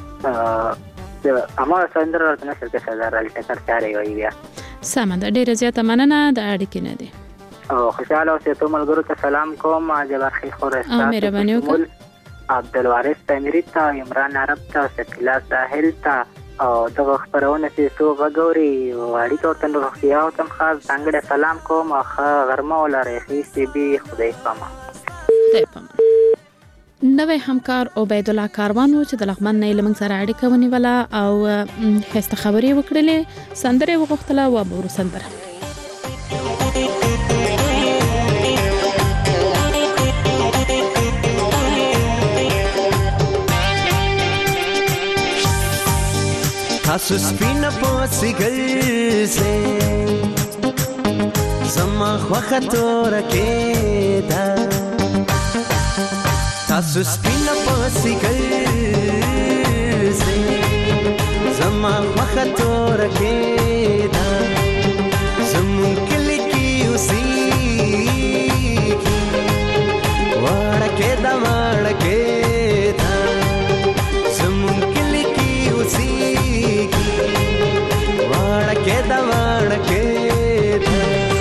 I: هماغه سندره ورته نشر کې سردار علي ټکر چارې وایي بیا.
C: سمه ده، ډېره زیاته مننه، د اړیکې نه دی.
I: او خوشحاله اوسې ټول ملګرو ته سلام کوم جبار خیل خور
C: او مهرباني وکړه
I: عبدالوارث تیمري ته عمران عرب ته شکیلا ساحل ته او دغه خپرونه چې څو غږوري اړیکه ورته روغتیا او تم خاص ځانګړی سلام کوم او ښه غرمه ولرئ ښې بي خدای پامان.
C: خدای پامان. نوی همکار عبید الله کاروان و چې د لغمن نه یې له موږ سره اړیکه ونیوله او ښایسته خبرې وکړلې، سندره یې وغوښتله و به ورو سندره.
F: تاسو سپینه پوسی ګرځئ زما خوښه تورکۍ ده تاسو سپینه پوسی ګرځئ زما خوښه تورکۍ ده زمونږ کلي کې اوسېږي وړکۍ ده وړکۍ ده زمونږ کلي کې اوسېږي وړکۍ ده وړکۍ ده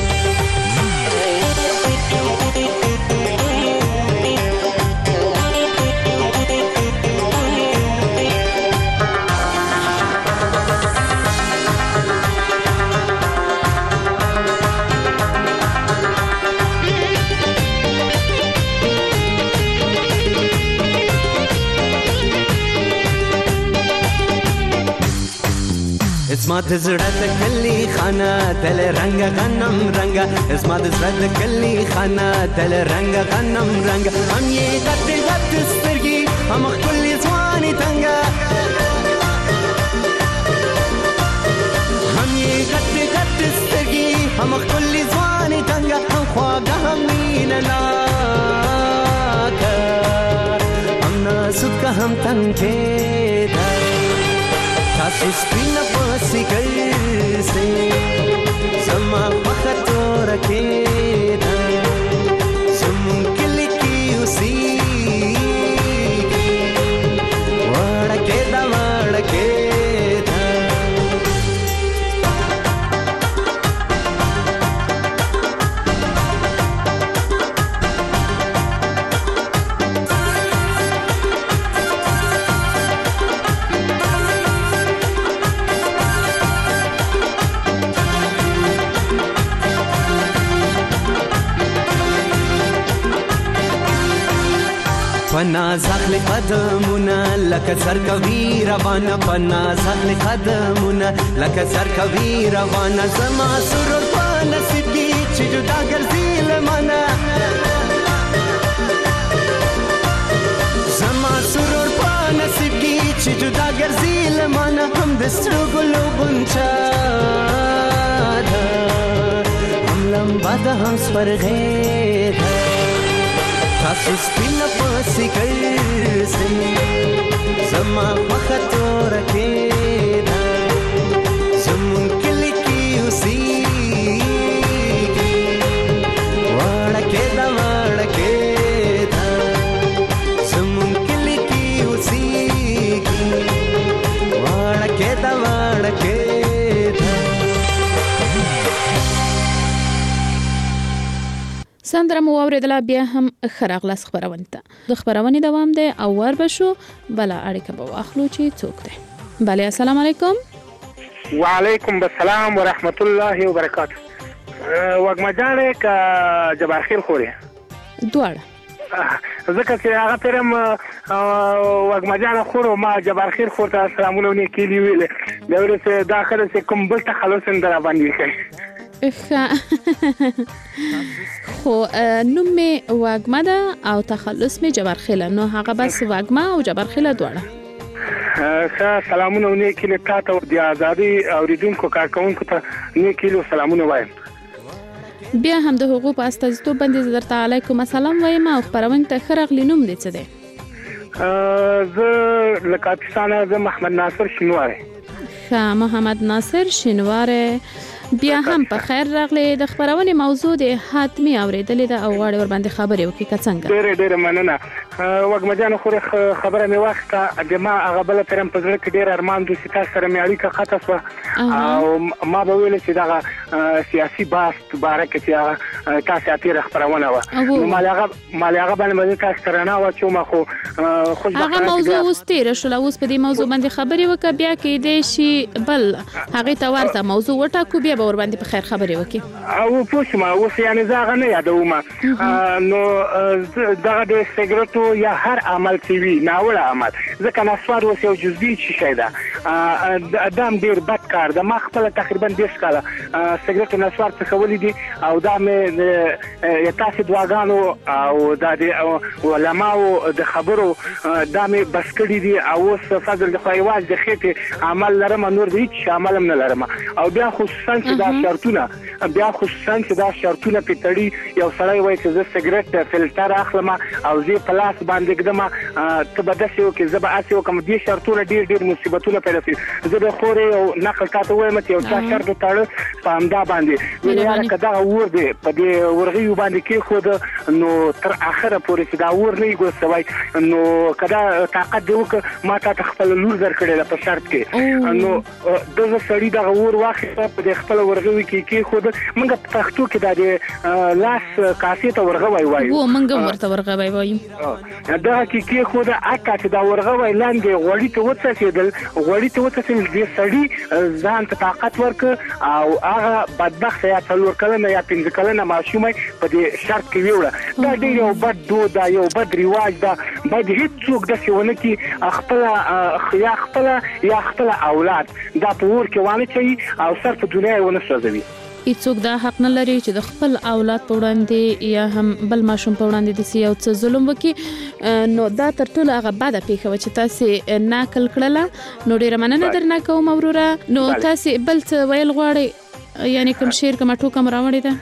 F: اسما د زړه د کلی خانه تل رنگ غنم رنگ اسما د زړه د کلی خانه تل رنگ غنم رنگ هم یې غټ غټ سترګې هم خپل ځواني تنګه هم یې غټ غټ سترګې هم خپل ځواني تنګه هم خواږه هم مینه ناکه هم نازک هم تنګه تاسو سپینه پوسی ګرځئ زما خوښه تورکۍ ده زمونږ کلي کې اوسېږي وړکۍ ده وړکۍ ده پناز اخلی قدمونه لکه سرکوي روانه پناز اخلی قدمونه لکه سرکوي روانه زما سرور په نصیب کې جدا ګرځي لمنه زما سرور په نصیب کې چې جدا ګرځي لمنه هم د سترو ګلو غونچه ده هم لمبه ده هم سپرغې ده تاسو سپینه پسې ګرځئ زما خوښه توره کې ده زمونږ کلي کې اوسېږي واړه کې ده واړه کې ده زمونږ کلي کې اوسېږي واړه کې ده واړه کې ده.
C: سندره مو واورېدله، بیا هم ښه راغلاست خپرونې ته. د خپرونې دوام دی او ور به شو بله اړیکه به واخلو چې څوک دی. بله السلام علیکم.
J: وعلیکم السلام ورحمت الله وبرکاته. وږمه جانې که جبارخیل خورې؟
C: دواړه.
J: ځکه چې هغه پیرم وږمه جانه خور او ما جبارخیل خور ته سلامونه او نیکې دي ویلې بیا وروسته دا ښه ده چې کوم بل تخلص هم در راباندې وکړي.
C: خو نوم مې وږمه ده او تخلص مې جبارخیله، نو هغه بس وږمه او جبارخیله دواړه.
J: ښه سلامونه او نیکې له تا ته او د ازادۍ اورېدونکو کارکوونکو ته نیکې له سلامونه وایم.
C: بیا هم د هغو په استازیتوب باندې زه درته علیکم السلام وایم او خپرونې ته ښه راغلي. نوم دې څه دی؟
J: زه له کاپیسانه زه محمد ناصر شینواری.
C: ښه محمد ناصر شینواری، بیا هم په خیر راغلی. د خپرونې موضوع د حتمی اورېدلې ده او غواړې ورباندې خبرې وکړي که څنګه؟
J: ډېره ډېره مننه. وږمه جانه خورې خبره مې واخیسته، د ما هغه بله پیرم په زړه کې ډېر ارمان و چې تاسو سره مې اړیکه قطع شوه او ما به ویله چې دغه سیاسي بحث باره کې چې هغه تاسې اتېره خپرونه وه نو ما له هغه باندې به زه تاسو سره نه واچوم خو
C: هغه موضوع اوس تېره شوله. اوس په دې موضوع باندې خبرې وکړه، بیا کېدی شي بل هغې ته ورته موضوع وټاکو، بیا به ورباندې په خیر خبرې وکړي.
J: او پوه شوم اوس یعنې زه هغه نه یادوم نو دغه د سګرټو یا هر عمل چې وي ناوړه عمل، ځکه نسوار اوس یو جزوي شی ده، دا هم ډېر بد کار ده. ما خپله تقریبا دېرش کاله سګرټو نسوار څښولي دي او دا مې تاسې دعاګانو او دا د علماو د خبرو دا مې بس کړي دي او اوس فضل د خدای یوازې د خېټې عمل لرم، نور د هېڅ عمل هم نه لرم. او بیا خصوصا چې دا شرطونه بیا خصوصا چې دا شرطونه پې تړي، یو سړی وایي چې زه سګرټ فلټر اخلم او زه په لاس باندې ږدم، ته به داسې وکړې زه به هسې وکړم. دې شرطونه ډېر ډېر مصیبتونه پیدا کوي. زه د خورې او نقل تا ته وایم چې یو چا شرط وتاړه په همدا باندې ویل یاره که دغه اور دی په دې ورغیو باندې کېښوده نو تر اخره پورې چې دا اور نه وي ګوز سوی نو که دا طاقت دې وکړه ما تا ته خپله لور درکړې ده په شرط کې نو دغه سړي دغه اور واخیسته په دې خپله ورغوي کې کېښوده. موږ په پښتو کې دا د لاس کاسې ته ورغوی وایو،
C: موږ هم ورته ورغوی وایو.
J: دغه کې کېښوده اکا چې دا ورغوی لاندې غوړي ته وڅڅېدل غوړي ته وڅڅېدل دې سړي ځان ته طاقت ورکړ او هغه بدبخته یا څلور کلنه یا پنځه کلنه ماشومه په دې شرط کې ویوړه. دا ډېر یو بد دود ده، یو بد رواج ده. باید هېڅوک داسې ونه کړي خپله یا خپله یا خپله اولاد دا په اور کې وانه چوي او سر په دنیا یې ونه سوځوي.
C: هیڅوک دا حق نه لري چې د خپل اولاد په وړاندې یا هم بل ماشوم په وړاندې داسې یو څه ظلم وکړي. نو دا تر ټولو هغه بده پېښه وه چې تاسې نقل کړله. نو ډېره مننه درنه کوم وروره. نو تاسې بل څه ویل غواړئ، یعنې کوم شعر کومه ټوکه مو راوړې ده؟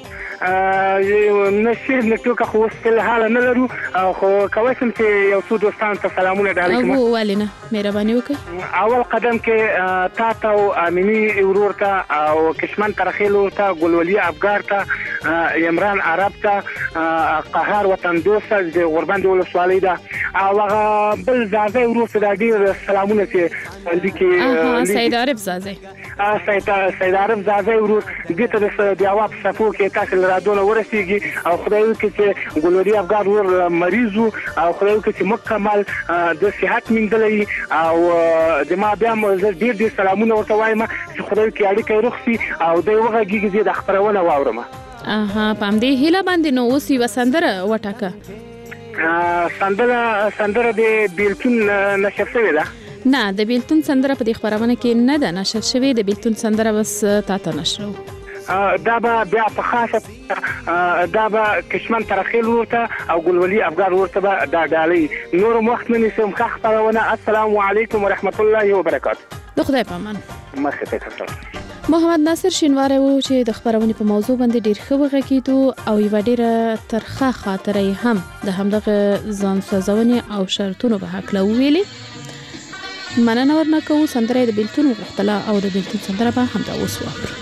J: نه شعر نه ټوکه خو اوس فلحاله نه لرو، خو کولی شم چې یو څو دوستانو ته سلامونه ډالۍ کړم.
C: ولې نه، مهرباني وکړئ.
J: اول قدم کې تا ته او امیني ورور ته او کشمن ترخیل ورور ته، ګلولي افګار ته، عمران عرب ته، قهار وطن دوست د غوربند ولسوالۍ ده او هغه بل زازی ورور ته دا ډېر سلامونه چې لیکي.
C: سید عارف زازی
J: سید عارف زازی ورور دې ته د یوه په صفو کې تاسې له رادونه ورسېږي او خدای وکړي چې ګلولي افګار ورور مریض و او خدای وکړي چې مکمل د صحت موندلی او د ما بیا هم زه ډېر ډېر سلامونه ورته وایم چې خدای وکړي اړیکه یې روغ شي او دی وغږېږي زه د خپرونه واورم.
C: اها په همدې هیله باندې نو اوس یوه سندره وټاکه.
J: سندره سندره د بیلتون نشر شوې ده؟
C: نه، د بیلتون سندره په دې خپرونه کې نه ده نشر شوې. د بیلتون سندره بس تا ته نشرو.
J: دا به بیا په خاصه دا به کشمن ترخیل ورته او ګلولي افغان ورته به دا ډالۍ. نور وخت نه نیسم، ښه خپرونه. السلام علیکم ورحمت الله وبرکاته.
C: د خدای په امان.
J: مخه ته تاسو.
C: محمد ناصر شینواری و چې د خبرونې په موضوع باندې ډیر ښه وغږیدو او یو ډیره ترخه خاطره هم د همدغه ځان سوځونې او شرطونو په حق له ویلي. مننه ورنه کوو. سندره د بیلتون غوښتله او د بیلتون سندره به همدا اوس واورو.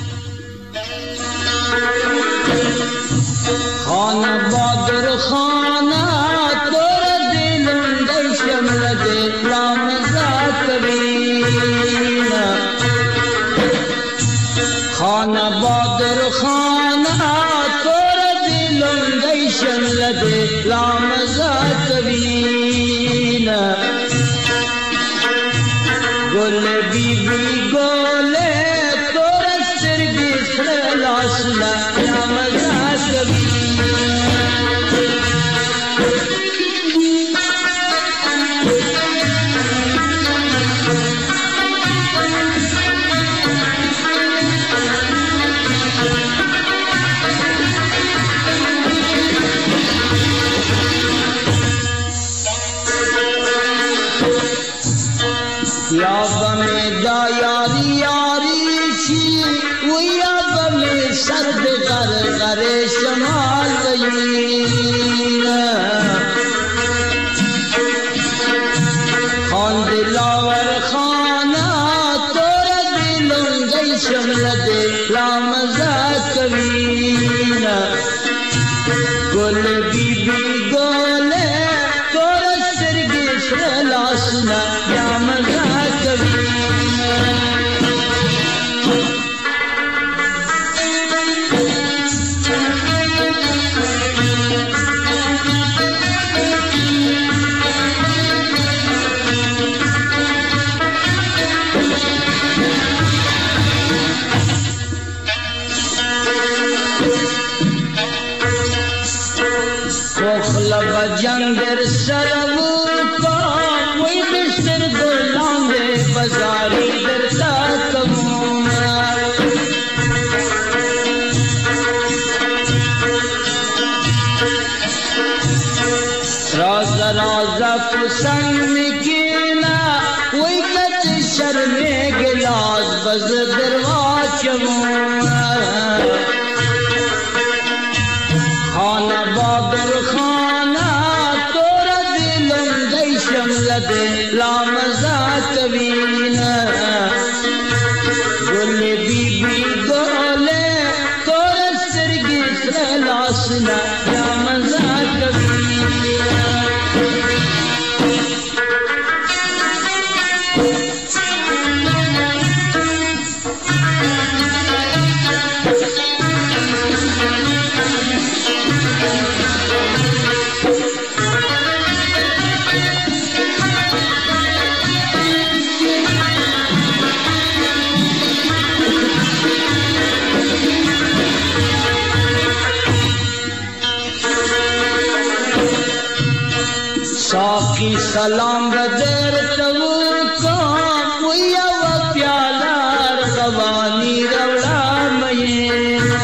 H: خانه بادر خانه تور دلندی شمل دې رامزا کوینا. خانه بادر خانه تور دلندی شمل دې رامزا کوینا. گل بی بی گل تور سترګې سره لاسونه رامزا کوي. یا بمی دا یاری یاری چی و یا بمی سرد غر غر شمال گئی. خان دلاور خانہ تور دلنگی شمل دے لامزا کوینا. گل بی بی گل تور سرگی سر لاسنا لامزا جنگر سرور کا وی بستر گلانگے بزاری درتا کمونا. راز رازا پسنگ مکینا وی کت شرمے گلاس بز دروا چمونا. خانہ بادر خانہ دے لامزا کوینا. گل بی بی گل تور سرگی سر لاسنا لامزا کوینا. साकी सलाम बदर तवुर को मुया व प्याला रवानी रवड़ा मयेना.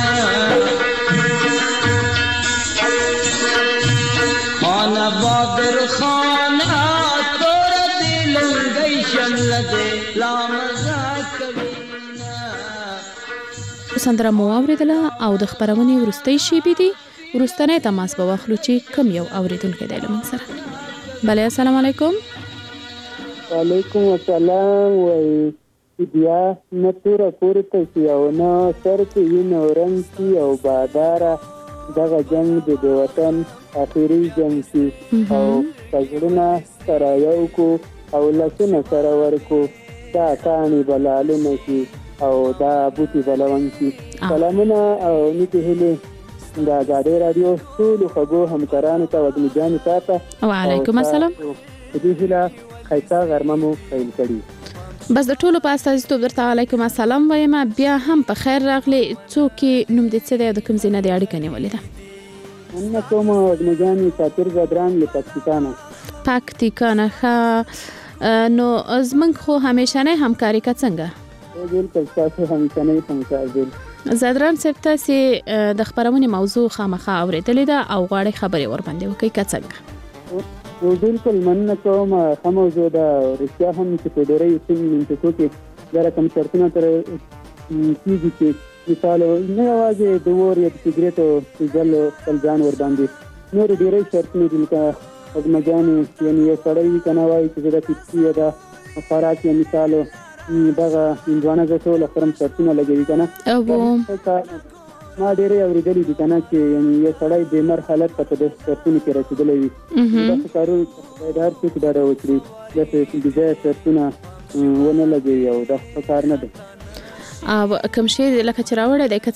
H: खाना बदर खाना तोर दिलंगई शमल दे लामजा कविना.
C: سندره مو اوریدله او د خبرونې ورستۍ شیبې دي. ورستنې تماس به واخلو چې کم یو اوریدونکو دی له موږ سره. بله السلام علیکم.
K: وعلیکم السلام. وای بیا نه تور پورته سی او نه سر کې وینه ورنګ او باداره دغه جنگ د وطن اخیری جنگ سی او تجربه سره یو کو او لسنه سره ورکو تا کانی بلالو نشي او دا بوتي بلون شي. سلامونه او نیته هله دا غاډي رادیو ټول خبرو همکارانو ته ودی جان تاسو.
C: وعلیکم السلام.
K: دې هله خیتا غرممو پیل کړي.
C: بس د ټولو په استازیتوب درته علیکم السلام وایم. بیا هم په خیر راغلی. څوک نوم دې څه دی د کوم ځای نه دی اړیکه نیولې ده؟
K: انا کوم ودمجاني ساتر بدران له پاکستان.
C: پاکستان ښه نو زمنګ خو همیشنه همکاري کا څنګه؟
K: بالکل تاسو همیشنه همکار دي.
C: زادران صاحب تاسو د خبرونې موضوع خامخا اوریدلې ده او غواړي خبرې ور باندې وکړي که څنګه؟
K: بالکل مننه کوم. ښه موضوع ده. رښتیا هم چې په ډېری منطقو کې دا رقم شرطونه تر کېږي چې مثال نه یوازې د اور یا د سګرېټو څښل خپل ځان ور باندې نور ډېری شرطونه دي لکه هضمجانې یعنې یو سړی وي که نه وایي چې زه د پیپسي یا د خوراک یا مثال دغه هندوانه زه ټول خرم شرطونه لګوي که نه. ما ډېرې اورېدلي دي که نه چې یو سړی بیمار حالت ته په داسې شرطونو کې رسېدلی وي. داسې کارونه باید هر څوک ډاډه وکړي، داسې بېځایه شرطونه ونه لګوي او دا ښه کار نه دی.
C: او کوم شی لکه چې راوړی دی که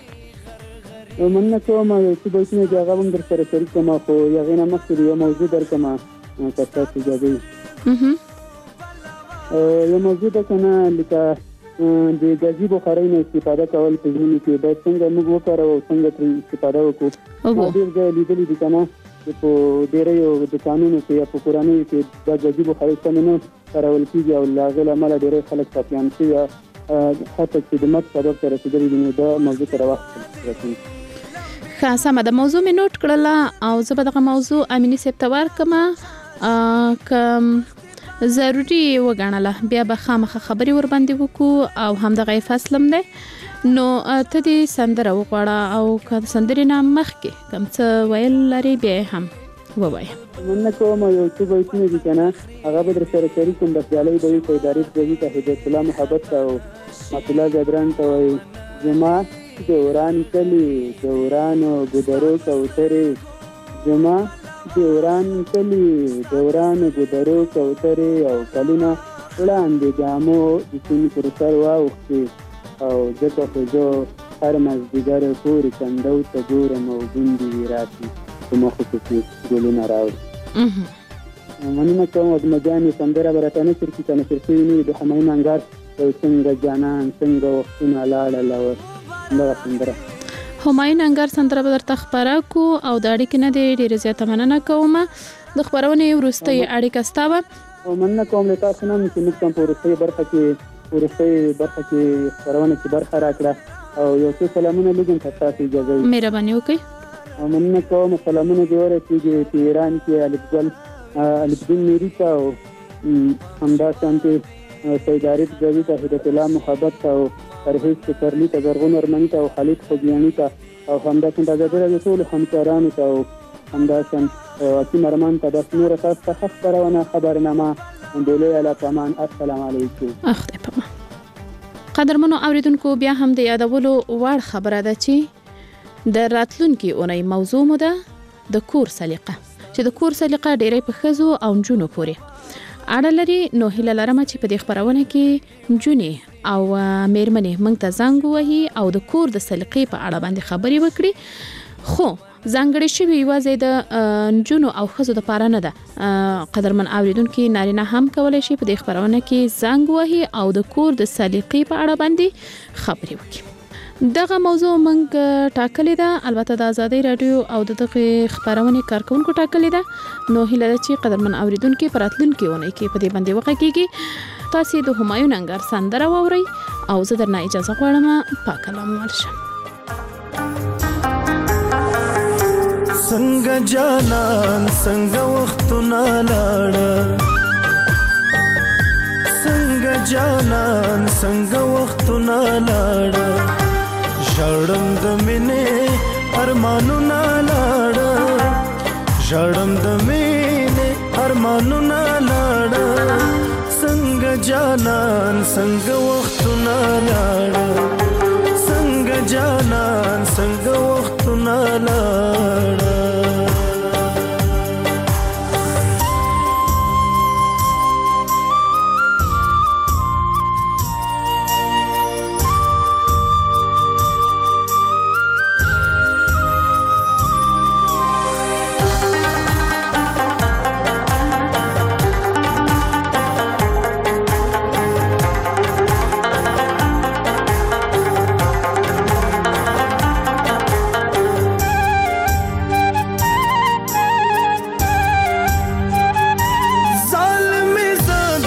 C: څنګه؟
K: مننه کوم. یو څه بیتونه دي هغه هم در سره شریک کړم خو هغې نه مخکې یو موضوع در کړم که تاسو اجازه وي. یو موضوع ده که نه لکه د ګازي بخارۍ نه استفاده کول په ژمي کې باید څنګه موږ وکاروو او څنګه ترې استفاده وکړو. ما ډېر ځای لیدلي دي که نه چې په ډېریو دوکانونو کې یا په کورنیو کې دا ګازي بخارۍ سمې نه کارول کېږي او له هغې له امله ډېری خلک ټپیان شوي حتی چې د مرګ سبب ته رسېدلي دي. نو دا موضوع ته راوخت رسوي.
C: ښه سمه ده. موضوع مې نوټ کړله او زه به دغه موضوع امیني صاحب ته ورکړم. که ضروري وګڼله بیا به خامخا خبرې ور باندې وکړو او همدغه فصل هم دی. نو ته دې سندره وغواړه او که د سندرې نه مخکې کوم څه ویل لرې بیا یې هم ووایه.
K: مننه کوم. یو څه بیتونه دي که نه هغه به در سره شریک کړم. بس ډالۍ به وي په ادارې ځوي ته هدایت الله محبت ته او مطلع زادران ته وایي زما دوران کلي دورانو ګودرو کوترې زما دوران کلی دوران ګودرو کوترې او کلونه وړاندې جامو د سیمې پر سر واوښتې او ځکه خو زه هر مازدیګر پورې کندو ته ګورم او ګوندې وي راتلي په مخو پسې ګلونه راوړي. مننه کوم. هضمجانې سندره به راته نشر کړي که نشر شوي نه وي د همایون انګار یو څنګه جانان څنګه وختونه لاړله دغه سندره.
C: همایون انګار سندره به درته خپره کړو او د اړیکې نه دې ډېرې زیاته مننه کوم. د خپرونې وروستۍ اړیکه ستا به.
K: مننه کوم له تاسو نه چې موږ ته په وروستۍ برخه کې وروستۍ برخه کې خپرونه کې برخه راکړه او یو څه سلامونه لږ تر تاسو اجازه وي.
C: مهرباني وکړئ.
K: مننه کوم. سلامونه دې ورسېږي په ایران کې الفګل الفګل میری ته او همداشانتې سید عارف جاوید ته هدایت الله محبت ته او پرهیز سپرلی ته زرغون ارمني ته او خالد خوږیاني ته او همداشان د ازادي راډیو ټولو همکارانو ته او همداشان حکیم ارمان ته داسې نوره تاسو ته ښه خپرونه خبرنامه ډولۍ علی پامان. السلام علیکم.
C: خدای پامان. قدرمنو اوریدونکو بیا هم د یادولو وړ خبره ده چې د راتلونکي اونۍ موضوع مو ده د کور سلیقه چې د کور سلیقه ډېری په ښځو او نجونو پورې اړه لري. نو هیله لرم چې په دې خبرونه کې نجونې او میرمنې موږ ته زنګ ووهي او د کور د سلیقې په اړه باندې خبرې وکړي. خو ځانګړې شوې یوازې د نجونو او ښځو دپاره نه ده. قدرمن اوریدونکي نارینه هم کولی شي په دې خبرونه کې زنګ ووهي او د کور د سلیقې په اړه باندې خبرې وکړي. دغه موضوع موږ ټاکلې ده، البته د آزادۍ راډیو او د دغه خبرونې کارکونکو ټاکلې ده. نو هیله ده چې قدرمن اوریدونکي په راتلونکي اونۍ کې په دې باندې وغږیږي. تاسو د همایون انګار سندره واورئ او زه درنه اجازه غواړم. پاک الله مو ورشه.
F: څنګه جانان څنګه وختونه لاړه څنګه جانان څنګه وختونه لاړه ژړم د مینې ارمانونه لاړه ژړم د مینې ارمانونه لاړه څنګه جانان څنګه وختونه لاړه څنګه جانان څنګه وختونه لاړه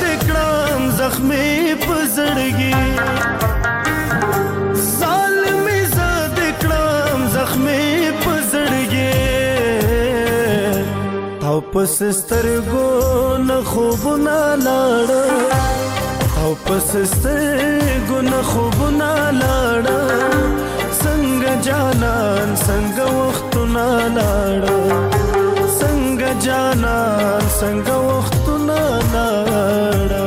F: زخمی په زړګي ظالمي پس سترګو نه خوبونه لاړه او پس سترګو نه خوبونه لاړه څنګه جانان څنګه وختونه لاړه څنګه جانان څنګه وختونه لاړه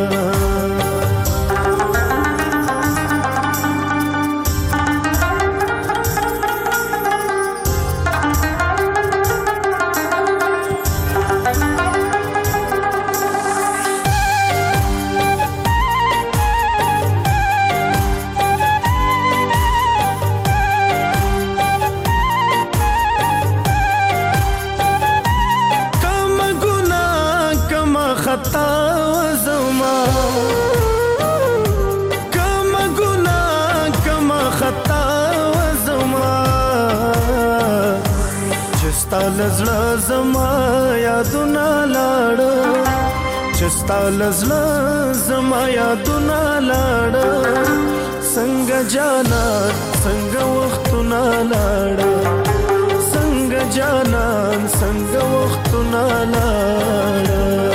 F: خطا وزما کما ګناه کما خطا وزما چستا لزړه زما یادونه لاړ چستا لزړه زما یادونه لاړ څنګه جانا څنګه وختونه لاړ څنګه جانا څنګه وختونه لاړ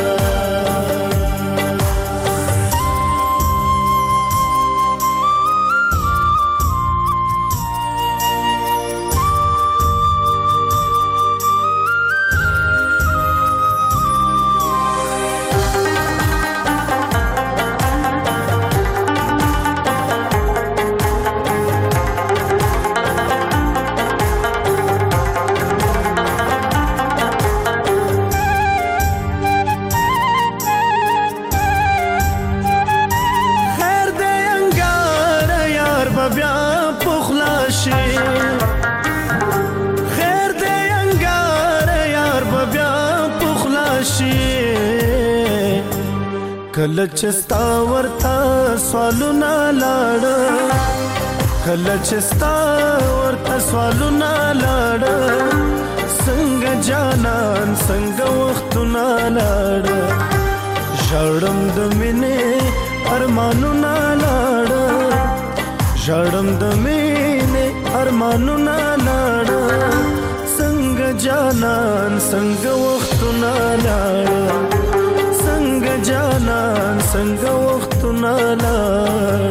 F: کله چستا ورتا سوالونه لاړ کله چستا ورتا سوالونه لاړ څنګه جانان څنګه وختونه لاړ ژړم د مینې ارمانونه لاړ ژړم د مینې ارمانونه لاړ څنګه جانان څنګه وختونه لاړ څنګه جانان څنګه وختونه لاړ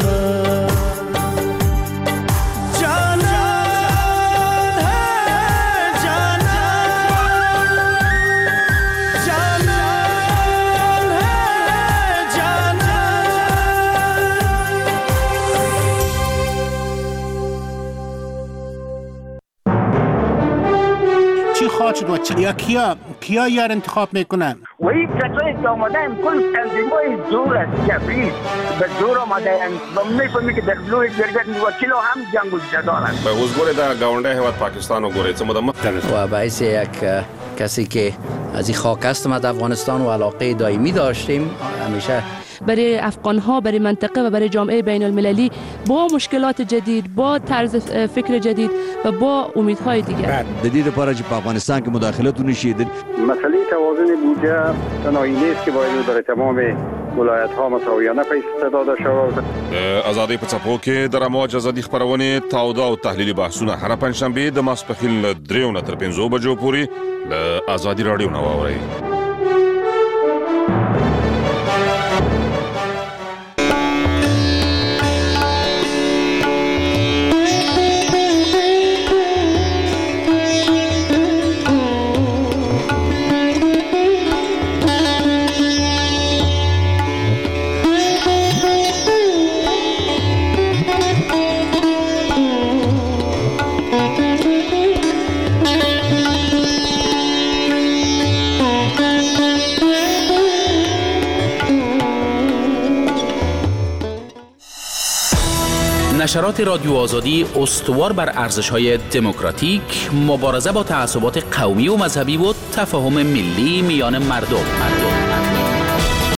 L: شد و یا کیا کیا یار انتخاب میکنن
M: وی کسایی که آمده این کل تنظیمای زور است کبریز به زور آمده این و میفهمی که دخلوی درگت وکیل هم جنگ و جدارن
N: به وزگوری در گاونده هواد پاکستان و گوری چمده مختلف
O: و باعث یک کسی که از این خاک است ما در افغانستان و علاقه دائمی داشتیم همیشه
P: برای افغان‌ها برای منطقه و برای جامعه بین المللی با مشکلات جدید با طرز فکر جدید و با امیدهای دیگر
Q: جدید لپاره چې په افغانستان کې مداخلت ونشي
R: مسئله توازن بودجه تنهایی نیست که باید برای تمام ولایت‌ها مساویانه پیسې داده شود
N: ازادي په څپو کې د رموج ازادي خبرونه تاوده او تحلیلي بحثونه هر پنځشنبه د ماسپخیل دریو نه تر پنځو بجو پورې له ازادي رادیو نه واورئ.
S: نشرات رادیو آزادی استوار بر ارزش‌های دموکراتیک، مبارزه با تعصبات قومی و مذهبی و تفاهم ملی میان مردم. مردم.